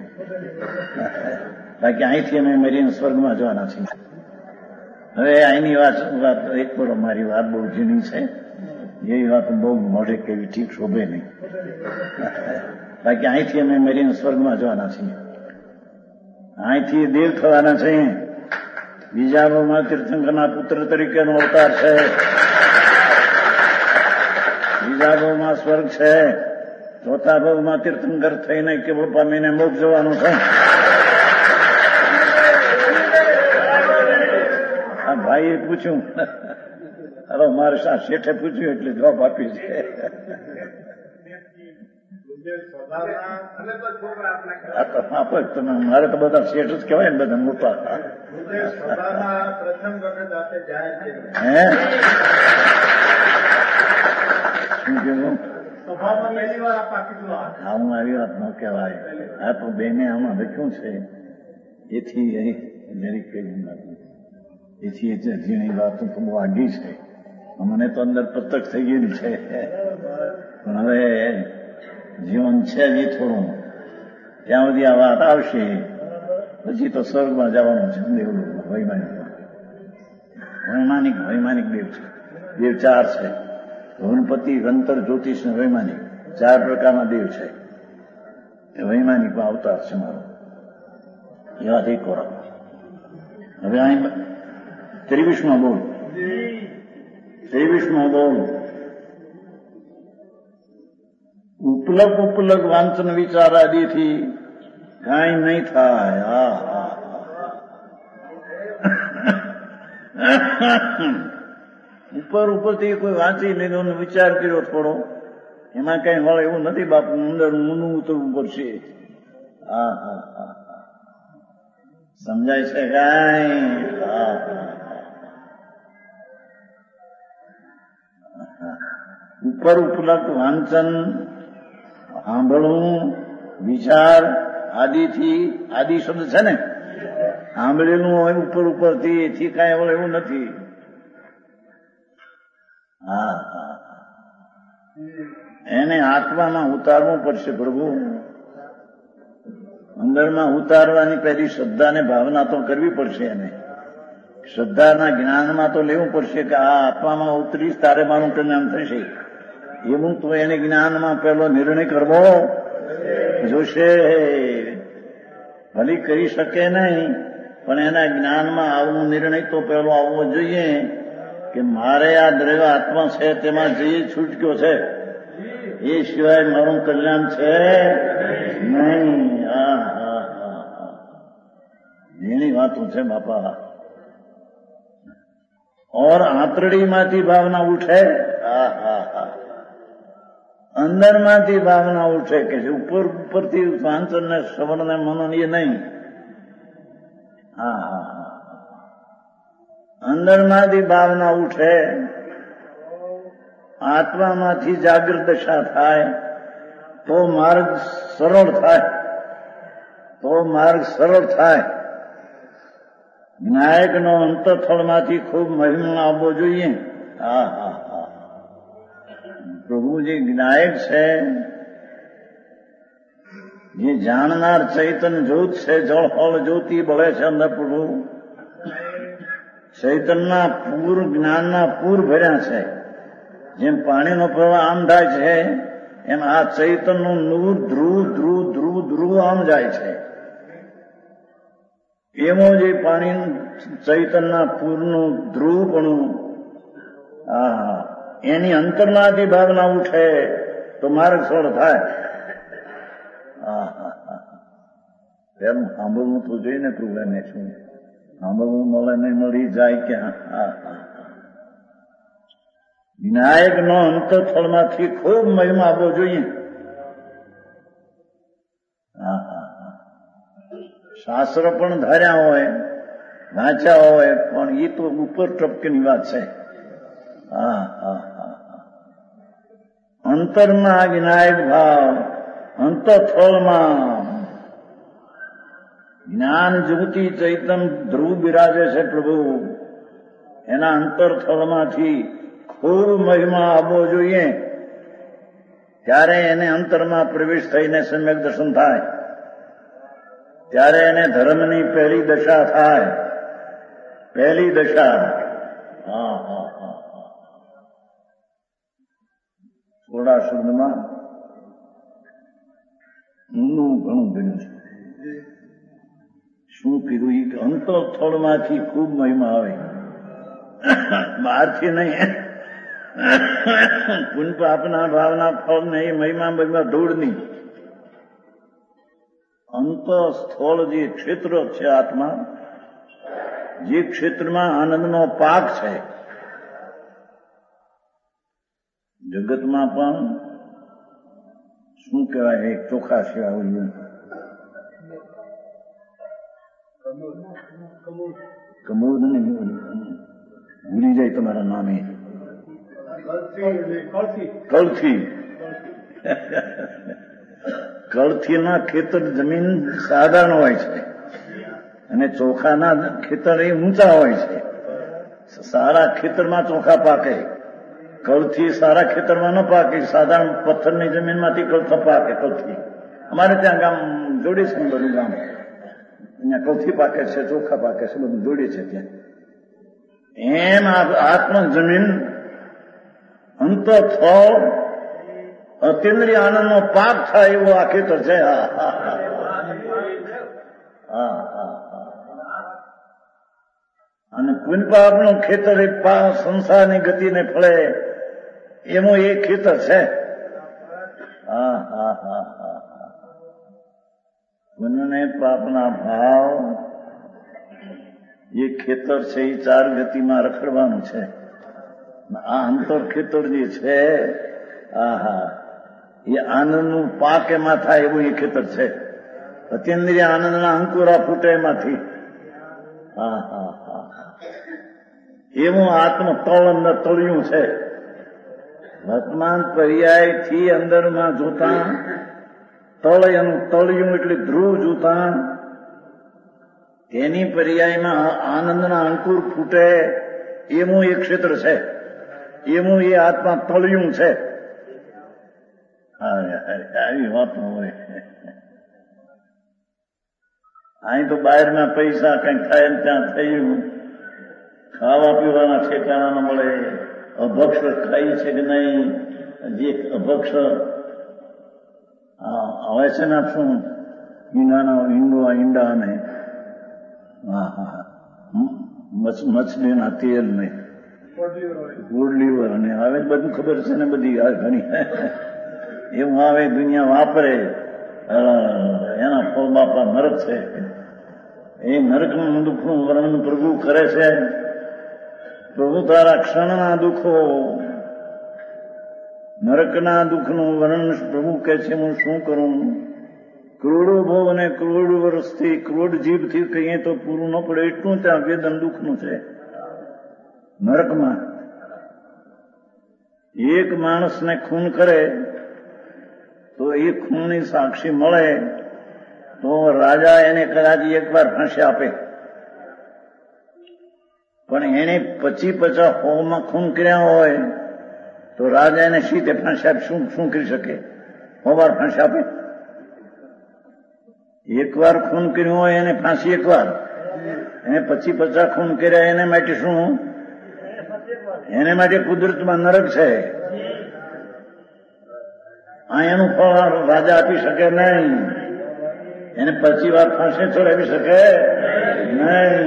બાકી અહીંથી અમે મરીને સ્વર્ગમાં જવાના છીએ. હવે અહીંની વાત એક પર અમારી વાત બહુ જૂની છે, એવી વાત બહુ મોઢે કેવી ઠીક શોભે નહીં. બાકી અહીંથી અમે મરીને સ્વર્ગમાં જવાના છીએ. અહીંથી દેવ થવાના છે. બીજા ભાવમાં તીર્થંકરના પુત્ર તરીકેનો અવતાર છે. બીજા ભાવમાં સ્વર્ગ છે. ચોથા ભાવમાં તીર્થંકર થઈને કેવળ પામીને મોક્ષ જવાનું છે. આ ભાઈએ પૂછ્યું, અરે મારે આ શેઠે પૂછ્યું એટલે જવાબ આપી છે. મારે તો બધા શેઠ જ કહેવાય ને, બધા મોટા. હે શું કીધું? આવું આવી વાત ન કહેવાય. આ તો બેને આમાં લખ્યું છે, એથી જરી કઈ નથી. એથી એ ઝીણી વાતો તો બહુ આગી છે. મને તો અંદર પ્રત્યક્ષ થઈ ગયેલી છે. પણ હવે જીવન છે જ થોડું, ત્યાં સુધી આ વાત આવશે પછી તો સ્વર્ગમાં જવાનું છે. દેવલોકમાં વૈમાનિકમાં વૈમાનિક વૈમાનિક દેવ છે. દેવ ચાર છે. વનપતિ, રંતર, જ્યોતિષ અને વૈમાનિક ચાર પ્રકારના દેવ છે. એ વૈમાનિકમાં અવતાર છે મારો. એ વાત એક વાર. હવે અહીં ત્રેવીસમાં બોલ ત્રેવીસમાં બોલ ઉપલક ઉપલક વાંચન વિચાર આદિથી કાંઈ નહીં થાય. હા હા ઉપર ઉપરથી કોઈ વાંચી લીધો ને વિચાર કર્યો થોડો, એમાં કઈ વળે એવું નથી. બાપુ અંદર ઊંડું ઉતરવું પડશે. હા હા હા સમજાય છે કાંઈ? હા ઉપર ઉપલક વાંચન સાંભળવું વિચાર આદિથી, આદિ શબ્દ છે ને, સાંભળેલું હોય ઉપર ઉપરથી, એથી કાંઈ વળે એવું નથી. હા હા એને આત્મામાં ઉતારવું પડશે પ્રભુ. અંદરમાં ઉતારવાની પહેલી શ્રદ્ધા ને ભાવના તો કરવી પડશે. એને શ્રદ્ધાના જ્ઞાનમાં તો લેવું પડશે કે આ આત્મામાં ઉતરીશ તારે મારું કલ્યાણ થશે. એવું તો એને જ્ઞાનમાં પહેલો નિર્ણય કરવો જોશે. ભલી કરી શકે નહીં, પણ એના જ્ઞાનમાં આવવું નિર્ણય તો પહેલો આવવો જોઈએ કે મારે આ દ્રવ્ય આત્મા છે તેમાં જે છૂટક્યો છે એ સિવાય મારું કલ્યાણ છે નહીં. હા હા હા હા એની વાતો છે બાપા. ઓર આંતરડીમાંથી ભાવના ઉઠે. હા હા હા અંદરમાંથી ભાવના ઉઠે કે ઉપર ઉપરથી વાંચન ને શ્રવણ ને મનન એ નહીં. હા હા હા અંદરમાંથી ભાવના ઉઠે, આત્મામાંથી જાગૃત દશા થાય તો માર્ગ સરળ થાય. તો માર્ગ સરળ થાય. જ્ઞાયકનો અંતઃસ્થળમાંથી ખૂબ મહિમા આવવો જોઈએ. હા હા હા પ્રભુ જે જ્ઞાયક છે, જે જાણનાર ચૈતન્ય જ્યોત છે, જળ હળ જ્યોતિ બળે છે અંદર પ્રભુ. ચૈતનના પૂર, જ્ઞાનના પૂર ભર્યા છે. જેમ પાણીનો પ્રવાહ આમ થાય છે એમ આ ચૈતનનું નૂર ધ્રુવ ધ્રુવ ધ્રુવ ધ્રુવ આમ જાય છે. એવો જે પાણી ચૈતનના પૂરનું ધ્રુવપણું, હા એની અંતરમાંથી ભાવના ઉઠે તો માર્ગ સરળ થાય. હા હા હા એમ સાંભળવું તો જોઈને પ્રભુ એને શું સાંભળવું મળે નહીં મળી જાય ક્યાં. હા હા વિનાયકનો અંતઃસ્થળમાંથી ખૂબ મહિમા આવવો જોઈએ. હા હા હા શાસ્ત્ર પણ ધાર્યા હોય, વાંચ્યા હોય, પણ એ તો ઉપર ટપકીની વાત છે. હા હા હા અંતરમાં વિનાયક ભાવ, અંતઃસ્થળમાં જ્ઞાન જ્યોતિ ચૈતન ધ્રુવ બિરાજે છે પ્રભુ. એના અંતરથળમાંથી ખૂબ મહિમા આવવો જોઈએ. ત્યારે એને અંતરમાં પ્રવેશ થઈને સમ્યક દર્શન થાય. ત્યારે એને ધર્મની પહેલી દશા થાય. પહેલી દશા. હા હા હા થોડા શબ્દમાં ઊંડું ઘણું બન્યું છે. શું કીધું? એ અંતઃસ્થળમાંથી ખૂબ મહિમા આવે, બહારથી નહીં. પુન પાપના ભાવના ફળ નહીં, મહિમા મહિમા ધૂળની. અંતઃસ્થળ જે ક્ષેત્ર છે આત્મા, જે ક્ષેત્રમાં આનંદનો પાક છે, જગતમાં પણ શું કહેવાય એક ચોખા સિવાય હોય કમોદ ને ભૂલી જાય તમારા નામે. કળથી કળથીના ખેતર જમીન સાધારણ હોય છે અને ચોખાના ખેતર એ ઊંચા હોય છે. સારા ખેતરમાં ચોખા પાકે, કળથી સારા ખેતરમાં ન પાકે. સાધારણ પથ્થરની જમીનમાંથી કળથા પાકે. કળથી અમારે ત્યાં ગામ જોડી છે, બધું ગામ અહીંયા કળથી પાકે છે, ચોખા પાકે છે, બધું જોડી છે ત્યાં. એમ આત્મ જમીન અંત થળ અતિન્દ્રિય આનંદનો પાક થાય એવો આ ખેતર છે. હા હા હા. અને પુણ્યપાપનું ખેતર એ સંસારની ગતિને ફળે એનું એ ખેતર છે. હા હા હા હા. પુણ્યને પાપના ભાવ એ ખેતર છે, એ ચાર ગતિમાં રખડવાનું છે. આ અંતર ખેતર જે છે, આહા, એ આનંદનું પાક એમાં થાય એવું એ ખેતર છે. અતિન્દ્રિય આનંદના અંકુરા ફૂટે એમાંથી. હા હા હા. એવું આત્મ તળ અંદર તળિયું છે. વર્તમાન પર્યાયથી અંદરમાં જોતા તળ એનું તળિયું એટલે ધ્રુવ જોતા એની પર્યાયમાં આનંદના અંકુર ફૂટે એવું એ ક્ષેત્ર છે. એવું એ આત્મા તળિયું છે. આવી વાત હોય. અહીં તો બહારના પૈસા કંઈક થાય ને ત્યાં થયું, ખાવા પીવાના ઠેકાણા ન મળે, અભક્ષ ખાઈ છે કે નહીં, જે અભક્ષ આવે છે ને શું ઈંડાના ઈંડો ઈંડા ને હા હા મછલીના તેલ ને ગુડ લીવર ને હવે બધું ખબર છે ને બધી ઘણી એવું આવે દુનિયા વાપરે એના ફળ બાપા નરક છે. એ નરકનું દુઃખનું વર્ણન પ્રભુ કરે છે. પ્રભુ તારા ક્ષણના દુઃખો નરકના દુઃખનું વર્ણન પ્રભુ કહે છે હું શું કરું. કરોડો ભોગ અને કરોડ વર્ષથી કરોડ જીભથી કહીએ તો પૂરું ન પડે એટલું ત્યાં વેદન દુઃખનું છે. નરકમાં એક માણસને ખૂન કરે તો એ ખૂનની સાક્ષી મળે તો રાજા એને કદાચ એક વાર ફાંસી આપે, પણ એને પચી પચાસ હોમાં ખૂન કર્યા હોય તો રાજા એને સીધે ફાંસી આપે. શું શું કરી શકે? હો વાર ફાંસી આપે? એક વાર ખૂન કર્યું હોય એને ફાંસી એક વાર, એને પચી પચાસ ખૂન કર્યા એને માટે શું? એને માટે કુદરતમાં નરક છે. આ એનું ફળ રાજા આપી શકે નહીં. એને પચી વાર ફાંસી ચડાવી શકે નહીં.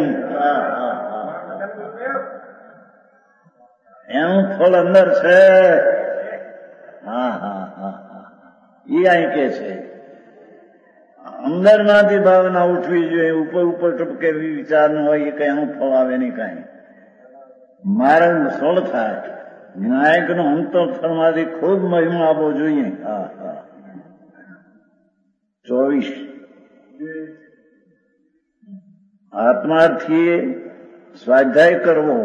એનું ફળ અંદર છે. હા હા હા હા. એ અહીં કે છે અંદરમાંથી ભાવના ઉઠવી જોઈએ. ઉપર ઉપર ટપકે વિચાર ન હોય એ કઈ એનું ફળ આવે નહીં. કઈ મારે સળ થાય. વિનાયક નો અંતરમાંથી ખૂબ મહિમા આપવો જોઈએ. હા હા. ચોવીસ આત્માર્થી સ્વાધ્યાય કરવો.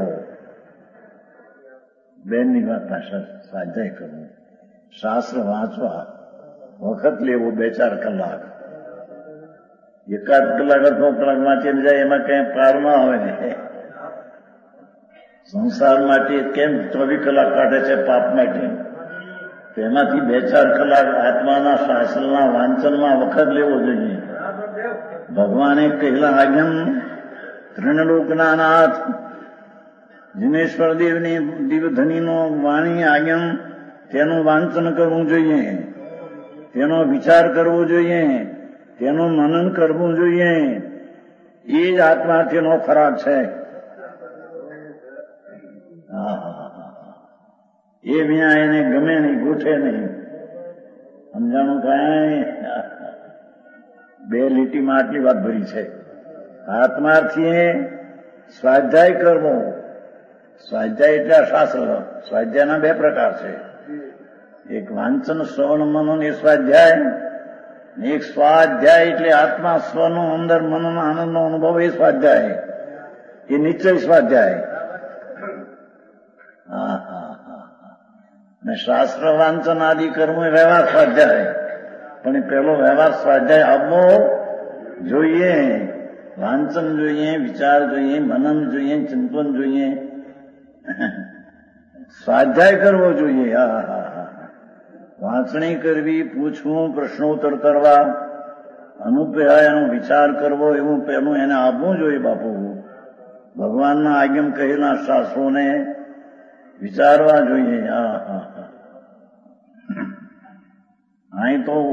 બેનની વાત ભાષા સ્વાધ્યાય કરવો. શાસ્ત્ર વાંચવા વખત લેવો બે ચાર કલાક. એકાદ કલાક અડધો કલાક વાંચીને જાય એમાં કઈ પાર ના આવે. સંસાર માટે કેમ ચોવીસ કલાક કાઢે છે પાપ માટે? તેમાંથી બે ચાર કલાક આત્માના શાસ્ત્રના વાંચનમાં વખત લેવો જોઈએ. ભગવાને કહેલા આજ્ઞમ ત્રિણલોકના નાથ જિનેશ્વર દેવની દિવ્યધનીનો વાણી આજ્ઞમ તેનું વાંચન કરવું જોઈએ, તેનો વિચાર કરવો જોઈએ, તેનું મનન કરવું જોઈએ. એ જ આત્માર્થીનો ખોરાક છે. એ વિના એને ગમે નહીં, ગોઠે નહીં. સમજાણું કાંઈ? બે લીટીમાં આટલી વાત ભરી છે. આત્માર્થીએ સ્વાધ્યાય કરવો. સ્વાધ્યાય એટલે શાસ્ત્ર. સ્વાધ્યાયના બે પ્રકાર છે. એક વાંચન શ્રવણ મનન એ સ્વાધ્યાય, એક સ્વાધ્યાય એટલે આત્મા સ્વનો અંદર મનન આનંદનો અનુભવ એ સ્વાધ્યાય. એ નિશ્ચય સ્વાધ્યાય. હા હા હા. ને શાસ્ત્ર વાંચન આદિ કરવું એ વ્યવહાર સ્વાધ્યાય. પણ એ પેલો વ્યવહાર સ્વાધ્યાય આવવો જોઈએ. વાંચન જોઈએ, વિચાર જોઈએ, મનન જોઈએ, ચિંતન જોઈએ, સ્વાધ્યાય કરવો જોઈએ. હા હા હા. વાંચણી કરવી, પૂછવું, પ્રશ્નોત્તર કરવા, અનુપ્રાયનો વિચાર કરવો, એવું પેલું એને આપવું જોઈએ બાપુ. ભગવાનના આગમ કહેલા શાસ્ત્રોને વિચારવા જોઈએ. હા હા હા અહીં તો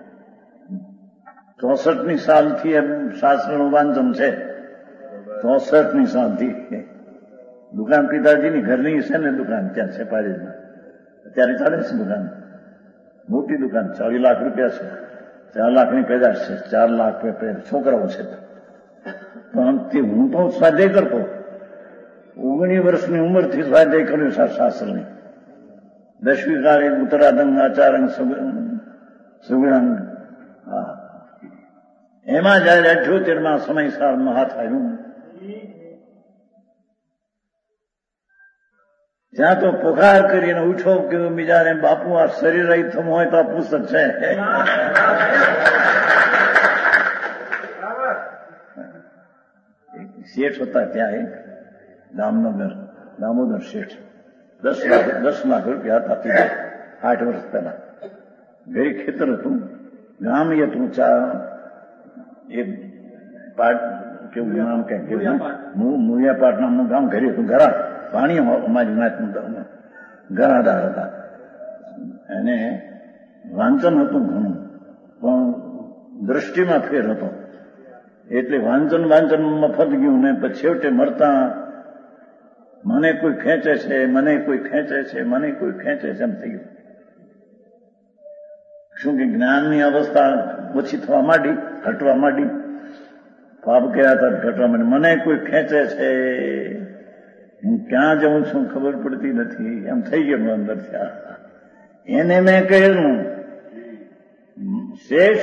ચોસઠની સાલથી એમ શાસ્ત્રનું વાંચન છે. ચોસઠની સાલથી દુકાન પિતાજીની ઘરની છે ને દુકાન ત્યાં છે પારેજમાં. અત્યારે ચાલે છે દુકાન, મોટી દુકાન, ચાલીસ લાખ રૂપિયા છે. ચાર લાખની પેદાશ છે, ચાર લાખ છોકરાઓ છે. પણ તે હું તો સ્વાધ્યાય કરતો, ઓગણીસ વર્ષની ઉંમરથી સ્વાધ્યાય કર્યું શાસ્ત્રની. દસમી કાળે ઉત્તરાદંગ આચારંગ સુગુણાંગ. હા, એમાં જયારે અઠ્યોતેરમાં સમય સાલમાં હાથ આવ્યું ત્યાં તો પુકાર કરીને ઉઠો કે બીજાને બાપુ આ શરીર રહિત થવું હોય તો આ પુસ્તક છે. શેઠ હતા ત્યાં એક દામનગર, દામોદર શેઠ. દસ લાખ દસ લાખ રૂપિયા હતા ત્યાં આઠ વર્ષ પહેલા. ઘરે ખેતર હતું, ગામ એ હતું ચા એ પાટ કેવું નામ કઈ કેવું મુળિયા પાટ નામનું ગામ ઘરે હતું. ઘરા પાણી અમારી નાતનું ઘરાદાર હતા. એને વાંચન હતું ઘણું, પણ દ્રષ્ટિમાં ફેર હતો. એટલે વાંચન વાંચન મફત ગયું ને પછી છેવટે મળતા મને કોઈ ખેંચે છે, મને કોઈ ખેંચે છે, મને કોઈ ખેંચે છે એમ થઈ ગયું. શું કે જ્ઞાનની અવસ્થા ઓછી થવા માંડી, ઘટવા માંડી. પાપ કયા હતા ઘટવા માંડી. મને કોઈ ખેંચે છે, હું ક્યાં જઉં છું ખબર પડતી નથી એમ થઈ ગયું અંદર. એને મેં કહેલું, શેષ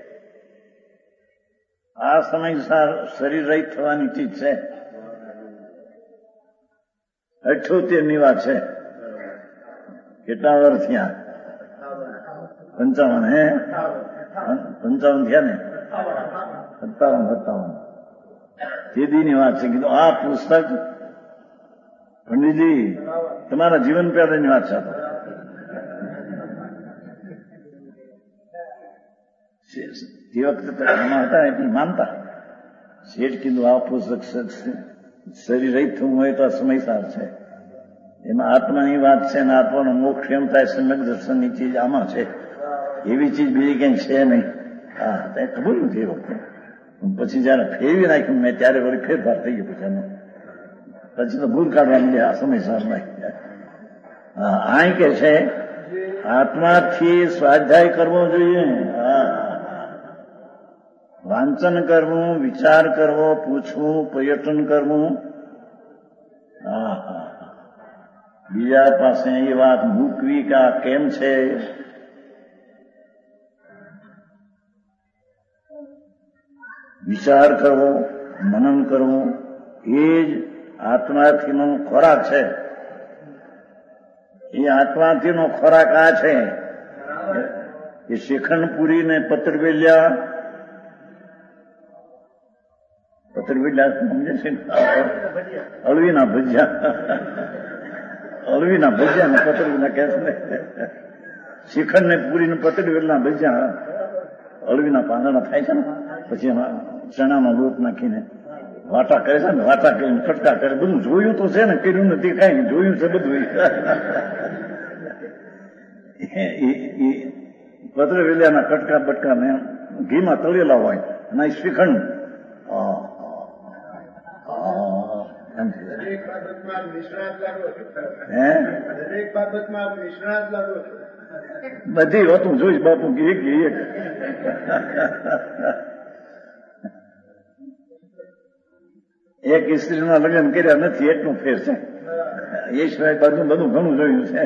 આ સમય શરીર રહિત થવાની ચીજ છે. અઠ્યોતેર ની વાત છે. કેટલા વર્ષ થયા? પંચાવન. હે પંચાવન થયા ને? સત્તાવન સત્તાવન તેદીની વાત છે. કીધું આ પુસ્તક પંડિતજી તમારા જીવન પહેલાની વાત છે. તે વખતે એમાં હતા એટલે માનતા. શેઠ કીધું આ પુસ્તક શરીર રહિત થવું હોય તો સમયસાર છે. એમાં આત્માની વાત છે ને આત્માનો મોક્ષ એમ થાય સમ્યક દર્શનની ચીજ આમાં છે. એવી ચીજ બીજી કઈ છે નહીં. હા, ત્યાં ખબર નથી એ વખતે. પછી જયારે ફેરવી નાખ્યું મેં ત્યારે વળી ફેરફાર થઈ ગયો. પછી એનો પછી તો ભૂલ કાઢવાની આ સમયસાર નહીં. હા, અહીં કે છે આત્માથી સ્વાધ્યાય કરવો જોઈએ. હા, વાંચન કરવું, વિચાર કરવો, પૂછવું, પર્યટન કરવું. હા હા, બીજા પાસે એ વાત મૂકવી કે આ કેમ છે. વિચાર કરવો, મનન કરવું એ જ આત્માથીનો ખોરાક છે. એ આત્માથીનો ખોરાક આ છે એ શ્રીખંડ પૂરી ને પત્રવેલ્યા પત્રવેલ્યા સમજે છે અળવીના ભજીયા અળવીના ભજીયા ને પત્રવેલા કહે છે ને. શ્રીખંડ ને પૂરી ને પત્રવેલના ભજીયા અળવીના પાંદડા થાય છે ને, પછી એમાં ચણાનો લોટ નાખીને વાટા કરે છે ને, વાટા કરીને કટકા કરે. બધું જોયું તો છે ને, કર્યું નથી કઈ જોયું છે બધું. પત્રવેલિયાના કટકા બટકા ને ઘીમાં તળેલા હોય અને શ્રીખંડ. દરેક બાબતમાં નિષ્ણાત લાગો છો. હે દરેક બાબતમાં નિષ્ણાત લાગો છો. બધી હોતું જોઈશ બાપુ કે એક એક. એક સ્ત્રીના લગ્ન કર્યા નથી એટલું ફેર છે. એ સિવાય બધું બધું ઘણું જોયું છે.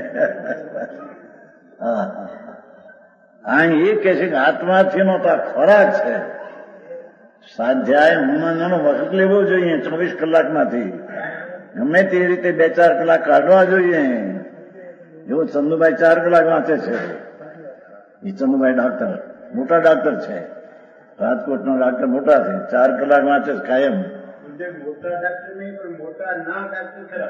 અહીં એ કે છે કે આત્માથીનો તો આ ખોરાક છે. સ્વાધ્યાય હનુમાનનો વખત લેવો જોઈએ ચોવીસ કલાકમાંથી. ગમે તે રીતે બે ચાર કલાક કાઢવા જોઈએ. જો ચંદુભાઈ ચાર કલાક વાંચે છે. એ ચંદુભાઈ ડાક્ટર મોટા ડાક્ટર છે, રાજકોટનો ડાક્ટર મોટા છે. ચાર કલાક વાંચે છે કાયમ. મોટા ડાક્ટર નહીં પણ મોટા ના ડાક્ટર ખરા.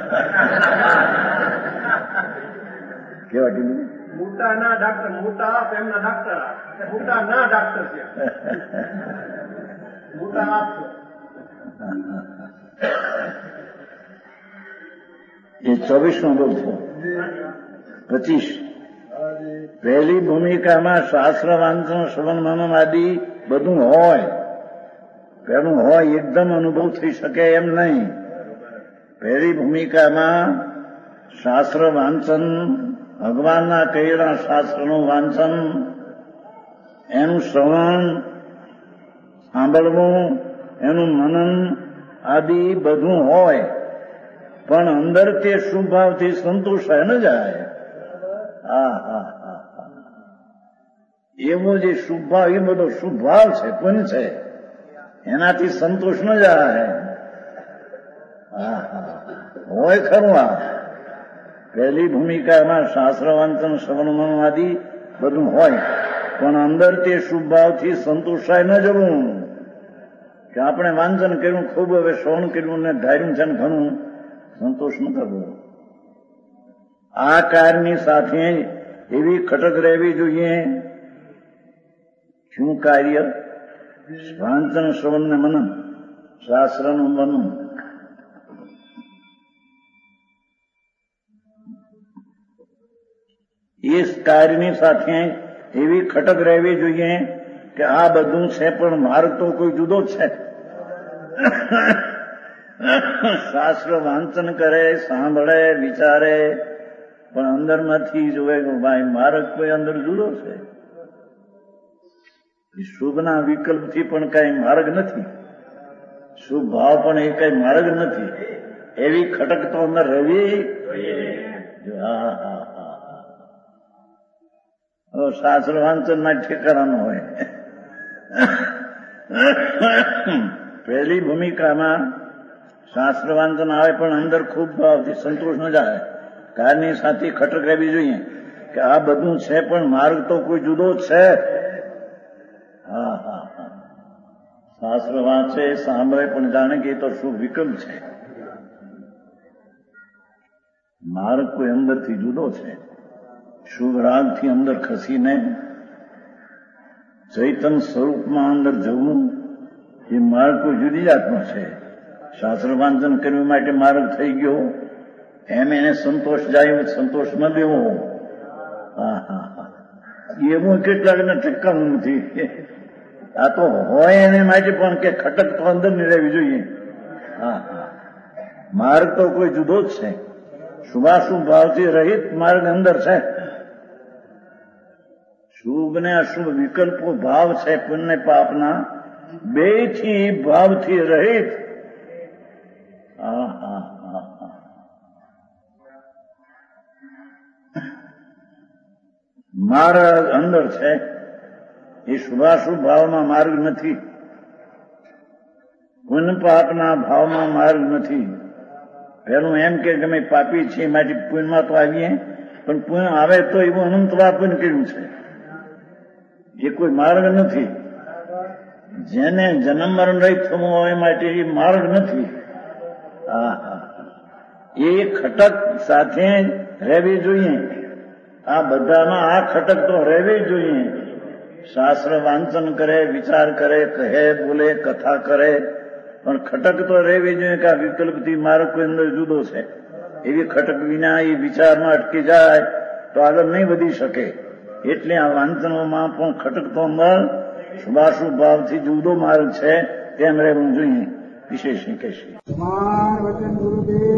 કેવા કીધું? મોટા ના ડાક્ટર. મોટા આપ એમના ડાક્ટર. મોટા ના ડાક્ટર છે. મોટા આપ છો. એ ચોવીસમો બોલ છે. પચીસ પહેલી ભૂમિકામાં શાસ્ત્ર વાંચન શ્રવણ મનન આદિ બધું હોય. પેલું હોય એકદમ અનુભવ થઈ શકે એમ નહીં. પહેલી ભૂમિકામાં શાસ્ત્ર વાંચન, ભગવાનના કહેલા શાસ્ત્રનું વાંચન, એનું શ્રવણ સાંભળવું, એનું મનન આદિ બધું હોય, પણ અંદર તે શુભ ભાવથી સંતોષાય ન જાય. હા હા હા હા એવો જે શુભ ભાવ, એ બધો શુભ ભાવ છે, પુણ્ય છે, એનાથી સંતોષ ન જાય. હા હા હોય ખરું. આ પહેલી ભૂમિકામાં શાસ્ત્ર વાંચન શ્રવણ મનન આદિ બધું હોય, પણ અંદર તે શુભ ભાવથી સંતોષાય ન જવું કે આપણે વાંચન કર્યું ખૂબ, હવે શ્રવણ કર્યું ને ધાર્યું છે ને ઘણું, સંતોષ ન કરવો. આ કાર્યની સાથે એવી ખટક રહેવી જોઈએ. શું કાર્ય? વાંચન શ્રવણ ને મનન, શાસ્ત્રનું મનન. એ કાર્યની સાથે એવી ખટક રહેવી જોઈએ કે આ બધું છે, પણ માર્ગ તો કોઈ જુદો જ છે. શાસ્ત્ર વાંચન કરે, સાંભળે, વિચારે, પણ અંદરમાંથી જોવે કે ભાઈ માર્ગ કોઈ અંદર જુદો છે. શુભના વિકલ્પથી પણ કઈ માર્ગ નથી, શુભ ભાવ પણ એ કઈ માર્ગ નથી. એવી ખટક તો અંદર રહેવી. હા હા હા હા શાસ્ત્ર વાંચન ના ઠેકાણાનું હોય. પહેલી ભૂમિકામાં શાસ્ત્ર વાંચન આવે, પણ અંદર ખૂબ ભાવથી સંતોષ ન જાય. કારની સાથે ખટક રહેવી જોઈએ કે આ બધું છે, પણ માર્ગ તો કોઈ જુદો જ છે. હા હા હા શાસ્ત્ર વાંચે, સાંભળે, પણ જાણે કે એ તો શું વિકલ્પ છે. માર્ગ કોઈ અંદરથી જુદો છે. શુભ રાગથી અંદર ખસીને ચૈતન સ્વરૂપમાં અંદર જવું, એ માર્ગ કોઈ જુદી જાતનો છે. શાસ્ત્ર વાંચન કરવા માટે માર્ગ થઈ ગયો, એમ એને સંતોષ જાય, સંતોષ ન દેવો. હા હા હા એવું કેટલાકને ઠેકાણું નથી. આ તો હોય એને માટે પણ કે ખટક તો અંદર ની રહેવી જોઈએ. હા હા માર્ગ તો કોઈ જુદો જ છે. શુભાશુભ ભાવથી રહિત માર્ગ અંદર છે. શુભ ને અશુભ વિકલ્પો ભાવ છે, પુણ્ય પાપના બે થી ભાવથી રહિત. હા હા હા હા માર્ગ અંદર છે. એ શુભાશુભ ભાવમાં માર્ગ નથી, પુણ્ય પાપના ભાવમાં માર્ગ નથી. પેલું એમ કે અમે પાપી છીએ માટે પુણ્યમાં તો આવીએ, પણ પુણ્ય આવે તો એવું અનંતવાર પુણ્ય કર્યું છે, એ કોઈ માર્ગ નથી. જેને જન્મ મરણ રહિત થવું હોય માટે એ માર્ગ નથી. હા હા એ ખટક સાથે રહેવી જોઈએ. આ બધામાં આ ખટક તો રહેવી જોઈએ. શાસ્ત્ર વાંચન કરે, વિચાર કરે, કહે, બોલે, કથા કરે, પણ ખટક તો રહેવી જોઈએ કે આ વિકલ્પથી માર્ગ કોઈ અંદર જુદો છે. એવી ખટક વિના એ વિચારમાં અટકી જાય તો આગળ નહીં વધી શકે. એટલે આ વાંચનોમાં પણ ખટક તો અંદર શુભાશુભ ભાવથી જુદો માર્ગ છે, તેમ રહેવું જોઈએ. વિશેષ કહેશે. વચન ગુરુદેવ